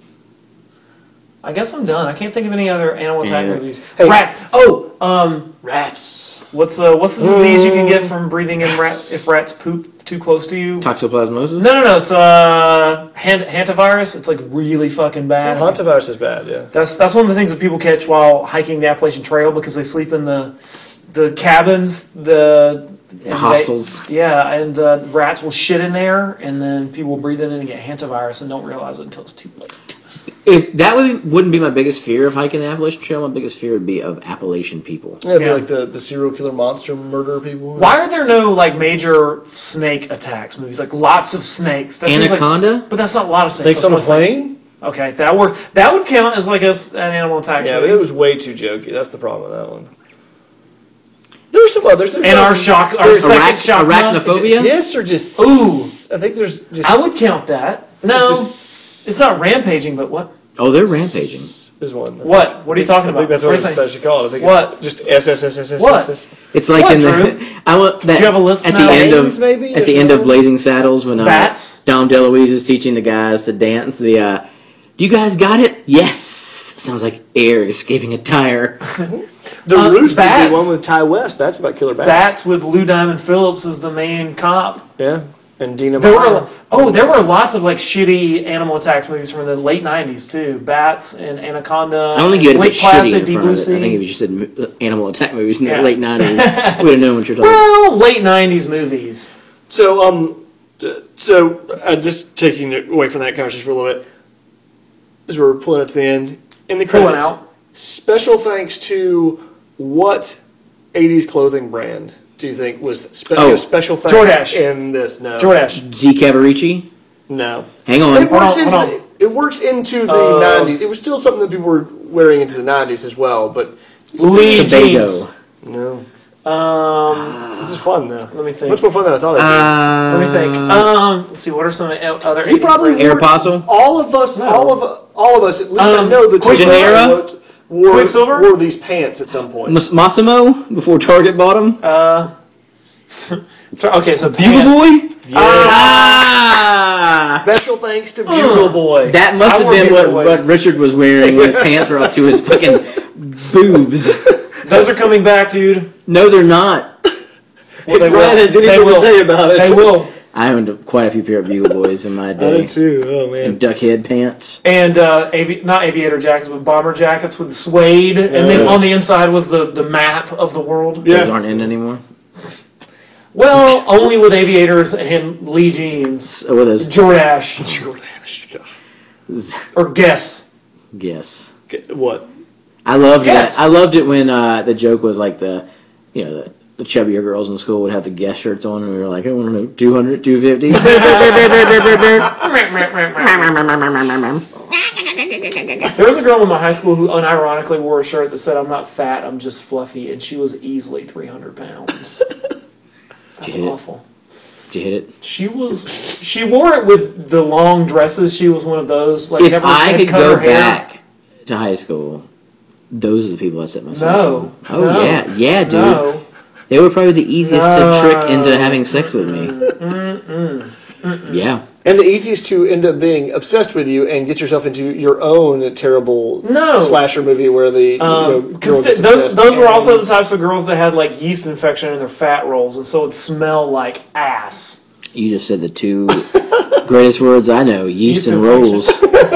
I guess I'm done. I can't think of any other animal attack Yeah. movies. Hey. Rats. Oh, um, Rats. what's uh, what's the disease you can get from breathing in rat if rats poop too close to you? Toxoplasmosis? No, no, no. It's uh, hand, hantavirus. It's like really fucking bad. Hantavirus is bad, yeah. That's that's one of the things that people catch while hiking the Appalachian Trail because they sleep in the the cabins, the, and they- hostels. yeah, and uh, rats will shit in there, and then people will breathe in it and get hantavirus and don't realize it until it's too late. If that would, wouldn't be my biggest fear of hiking the Appalachian Trail, my biggest fear would be of Appalachian people. Yeah, it'd be Yeah. like the, the serial killer monster murder people. Why are there no like major snake attacks movies? Like lots of snakes. That seems like- Anaconda? but that's not a lot of snakes. Snakes on a That's what I'm saying. plane? Okay, that work. That would count as like a, s- an animal attack Yeah, but movie. it was way too jokey. That's the problem with that one. There's some others. There's and some- our shock, our there's- second Arach- shock month- arachnophobia? Yes, or just Ooh. I think there's just I would count that. No, It's just- it's not rampaging, but what? Oh, they're rampaging. There's one. What? What are you talking I about? think that's What what do you it's think? actually called. I think What? it's just S S S S S. What? S S. It's like What, in the. Drew? I want that you have a list at the now? end Names, of maybe, at or the end of something? Blazing Saddles when uh, Bats? Dom DeLuise is teaching the guys to dance. The uh, do you guys got it? Yes. Sounds like air escaping a tire. The Uh, Roost would be Bats. one with Ty West. That's about killer bats. Bats with Lou Diamond Phillips as the main cop. Yeah, and Dina. There Meyer. were oh, there were lots of like shitty animal attacks movies from the late nineties too. Bats and Anaconda. I don't think you had to Lake put shitty Placid, in Deep front Blue of it. I think Sea. if you just said mo- animal attack movies in Yeah. the late nineties, we'd have known what you're talking about. Well, late nineties movies. So, um, d- so uh, just taking it away from that conversation for a little bit, as we're pulling up to the end, in the Pulling credits, out. special thanks to what eighties clothing brand do you think was spe- Oh, special thanks Jordache. in this? No, Jordache. Z Cavarici. No, Hang on. it works on, into hold the, it works into the Uh, nineties. It was still something that people were wearing into the nineties as well, but Lee Sebago. jeans. no. Um, This is fun though. let me think. Much more fun than I thought it'd be. Uh, Let me think. Um, let's see. What are some other? He probably eighties Air wore- Apostle? All of us, No. all of all of us, at least I Um, know that Quicksilver? wore, Quicksilver? wore these pants at some point. Mas- Massimo before Target bought him. Uh, okay, so Bugle pants. Boy. Yeah. Ah! Special thanks to Bugle Boy. That must I have wore been what, Bugle what Boys. Richard was wearing when his pants were up to his fucking boobs. Those are coming back, dude. No, they're not. Well, they Brian will. has anything They to will. say about it. They will. I owned quite a few pair of Bugle Boys in my I day. did too. Oh man. And duck head pants. And uh, avi- not aviator jackets, but bomber jackets with suede, and then Yes. on the inside was the, the map of the world. Yeah. Those aren't in anymore. Well, only with aviators and Lee jeans. So what are those? Jordache. Jordache. Or Guess. Guess. What? I loved Guess. that. I loved it when uh, the joke was like the, you know, the, the chubbier girls in school would have the Guess shirts on, and we were like, I want to know, two hundred, two fifty. There was a girl in my high school who unironically wore a shirt that said, "I'm not fat, I'm just fluffy," and she was easily three hundred pounds. That's Did you hit it? awful. Did you hit it? She was. She wore it with the long dresses. She was one of those. Like If never I had could cut go her hair. back to high school, those are the people I set my sights No. on. Oh, no, yeah. Yeah, dude. No. They were probably the easiest No. to trick into having sex with me. Mm-mm. Mm-mm. Yeah. And the easiest to end up being obsessed with you and get yourself into your own terrible No. slasher movie where the you know, girl Because gets those obsessed those were and- also the types of girls that had like yeast infection in their fat rolls, and so it would smell like ass. You just said the two greatest words I know, yeast, Yeast and infection. rolls.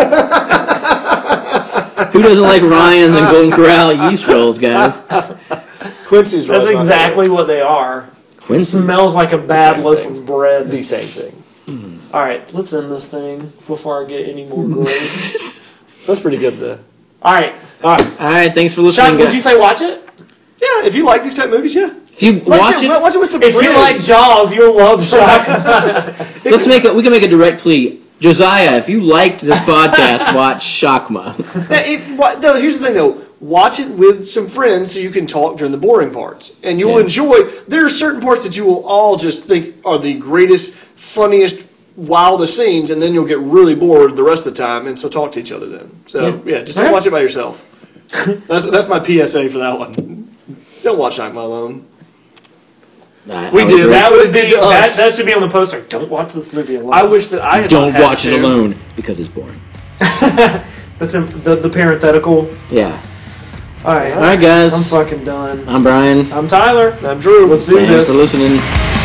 Who doesn't like Ryan's and Golden Corral yeast rolls, guys? Quincy's right. That's exactly what they are. It Quincy's. smells like a bad Same loaf thing. of bread. the same thing. All right, let's end this thing before I get any more gross. That's pretty good though. All right, All right. All right, thanks for listening, Sean, would guys. you say watch it? Yeah, if you like these type movies, yeah. If you Watch, watch it, it, Watch it with some If friends. you like Jaws, you'll love Shock. let's make a, we can make a direct plea. Josiah, if you liked this podcast, watch Shakma. Now, it, what, no, here's the thing though. Watch it with some friends so you can talk during the boring parts, and you'll Yeah. enjoy. There are certain parts that you will all just think are the greatest, funniest, wildest scenes, and then you'll get really bored the rest of the time, and so talk to each other then. So Yeah. yeah, just don't Okay. watch it by yourself. That's that's my P S A for that one. Don't watch Nightmare Alone. I- We I would did. agree. That would be Did to that, us. that should be on the poster. Don't watch this movie alone. I wish that I had Don't not had watch it to. alone because it's boring. That's in, the the parenthetical. Yeah. All right, All right, I'm guys. fucking done. I'm Brian. I'm Tyler. I'm Drew. Let's do Thanks this. for listening.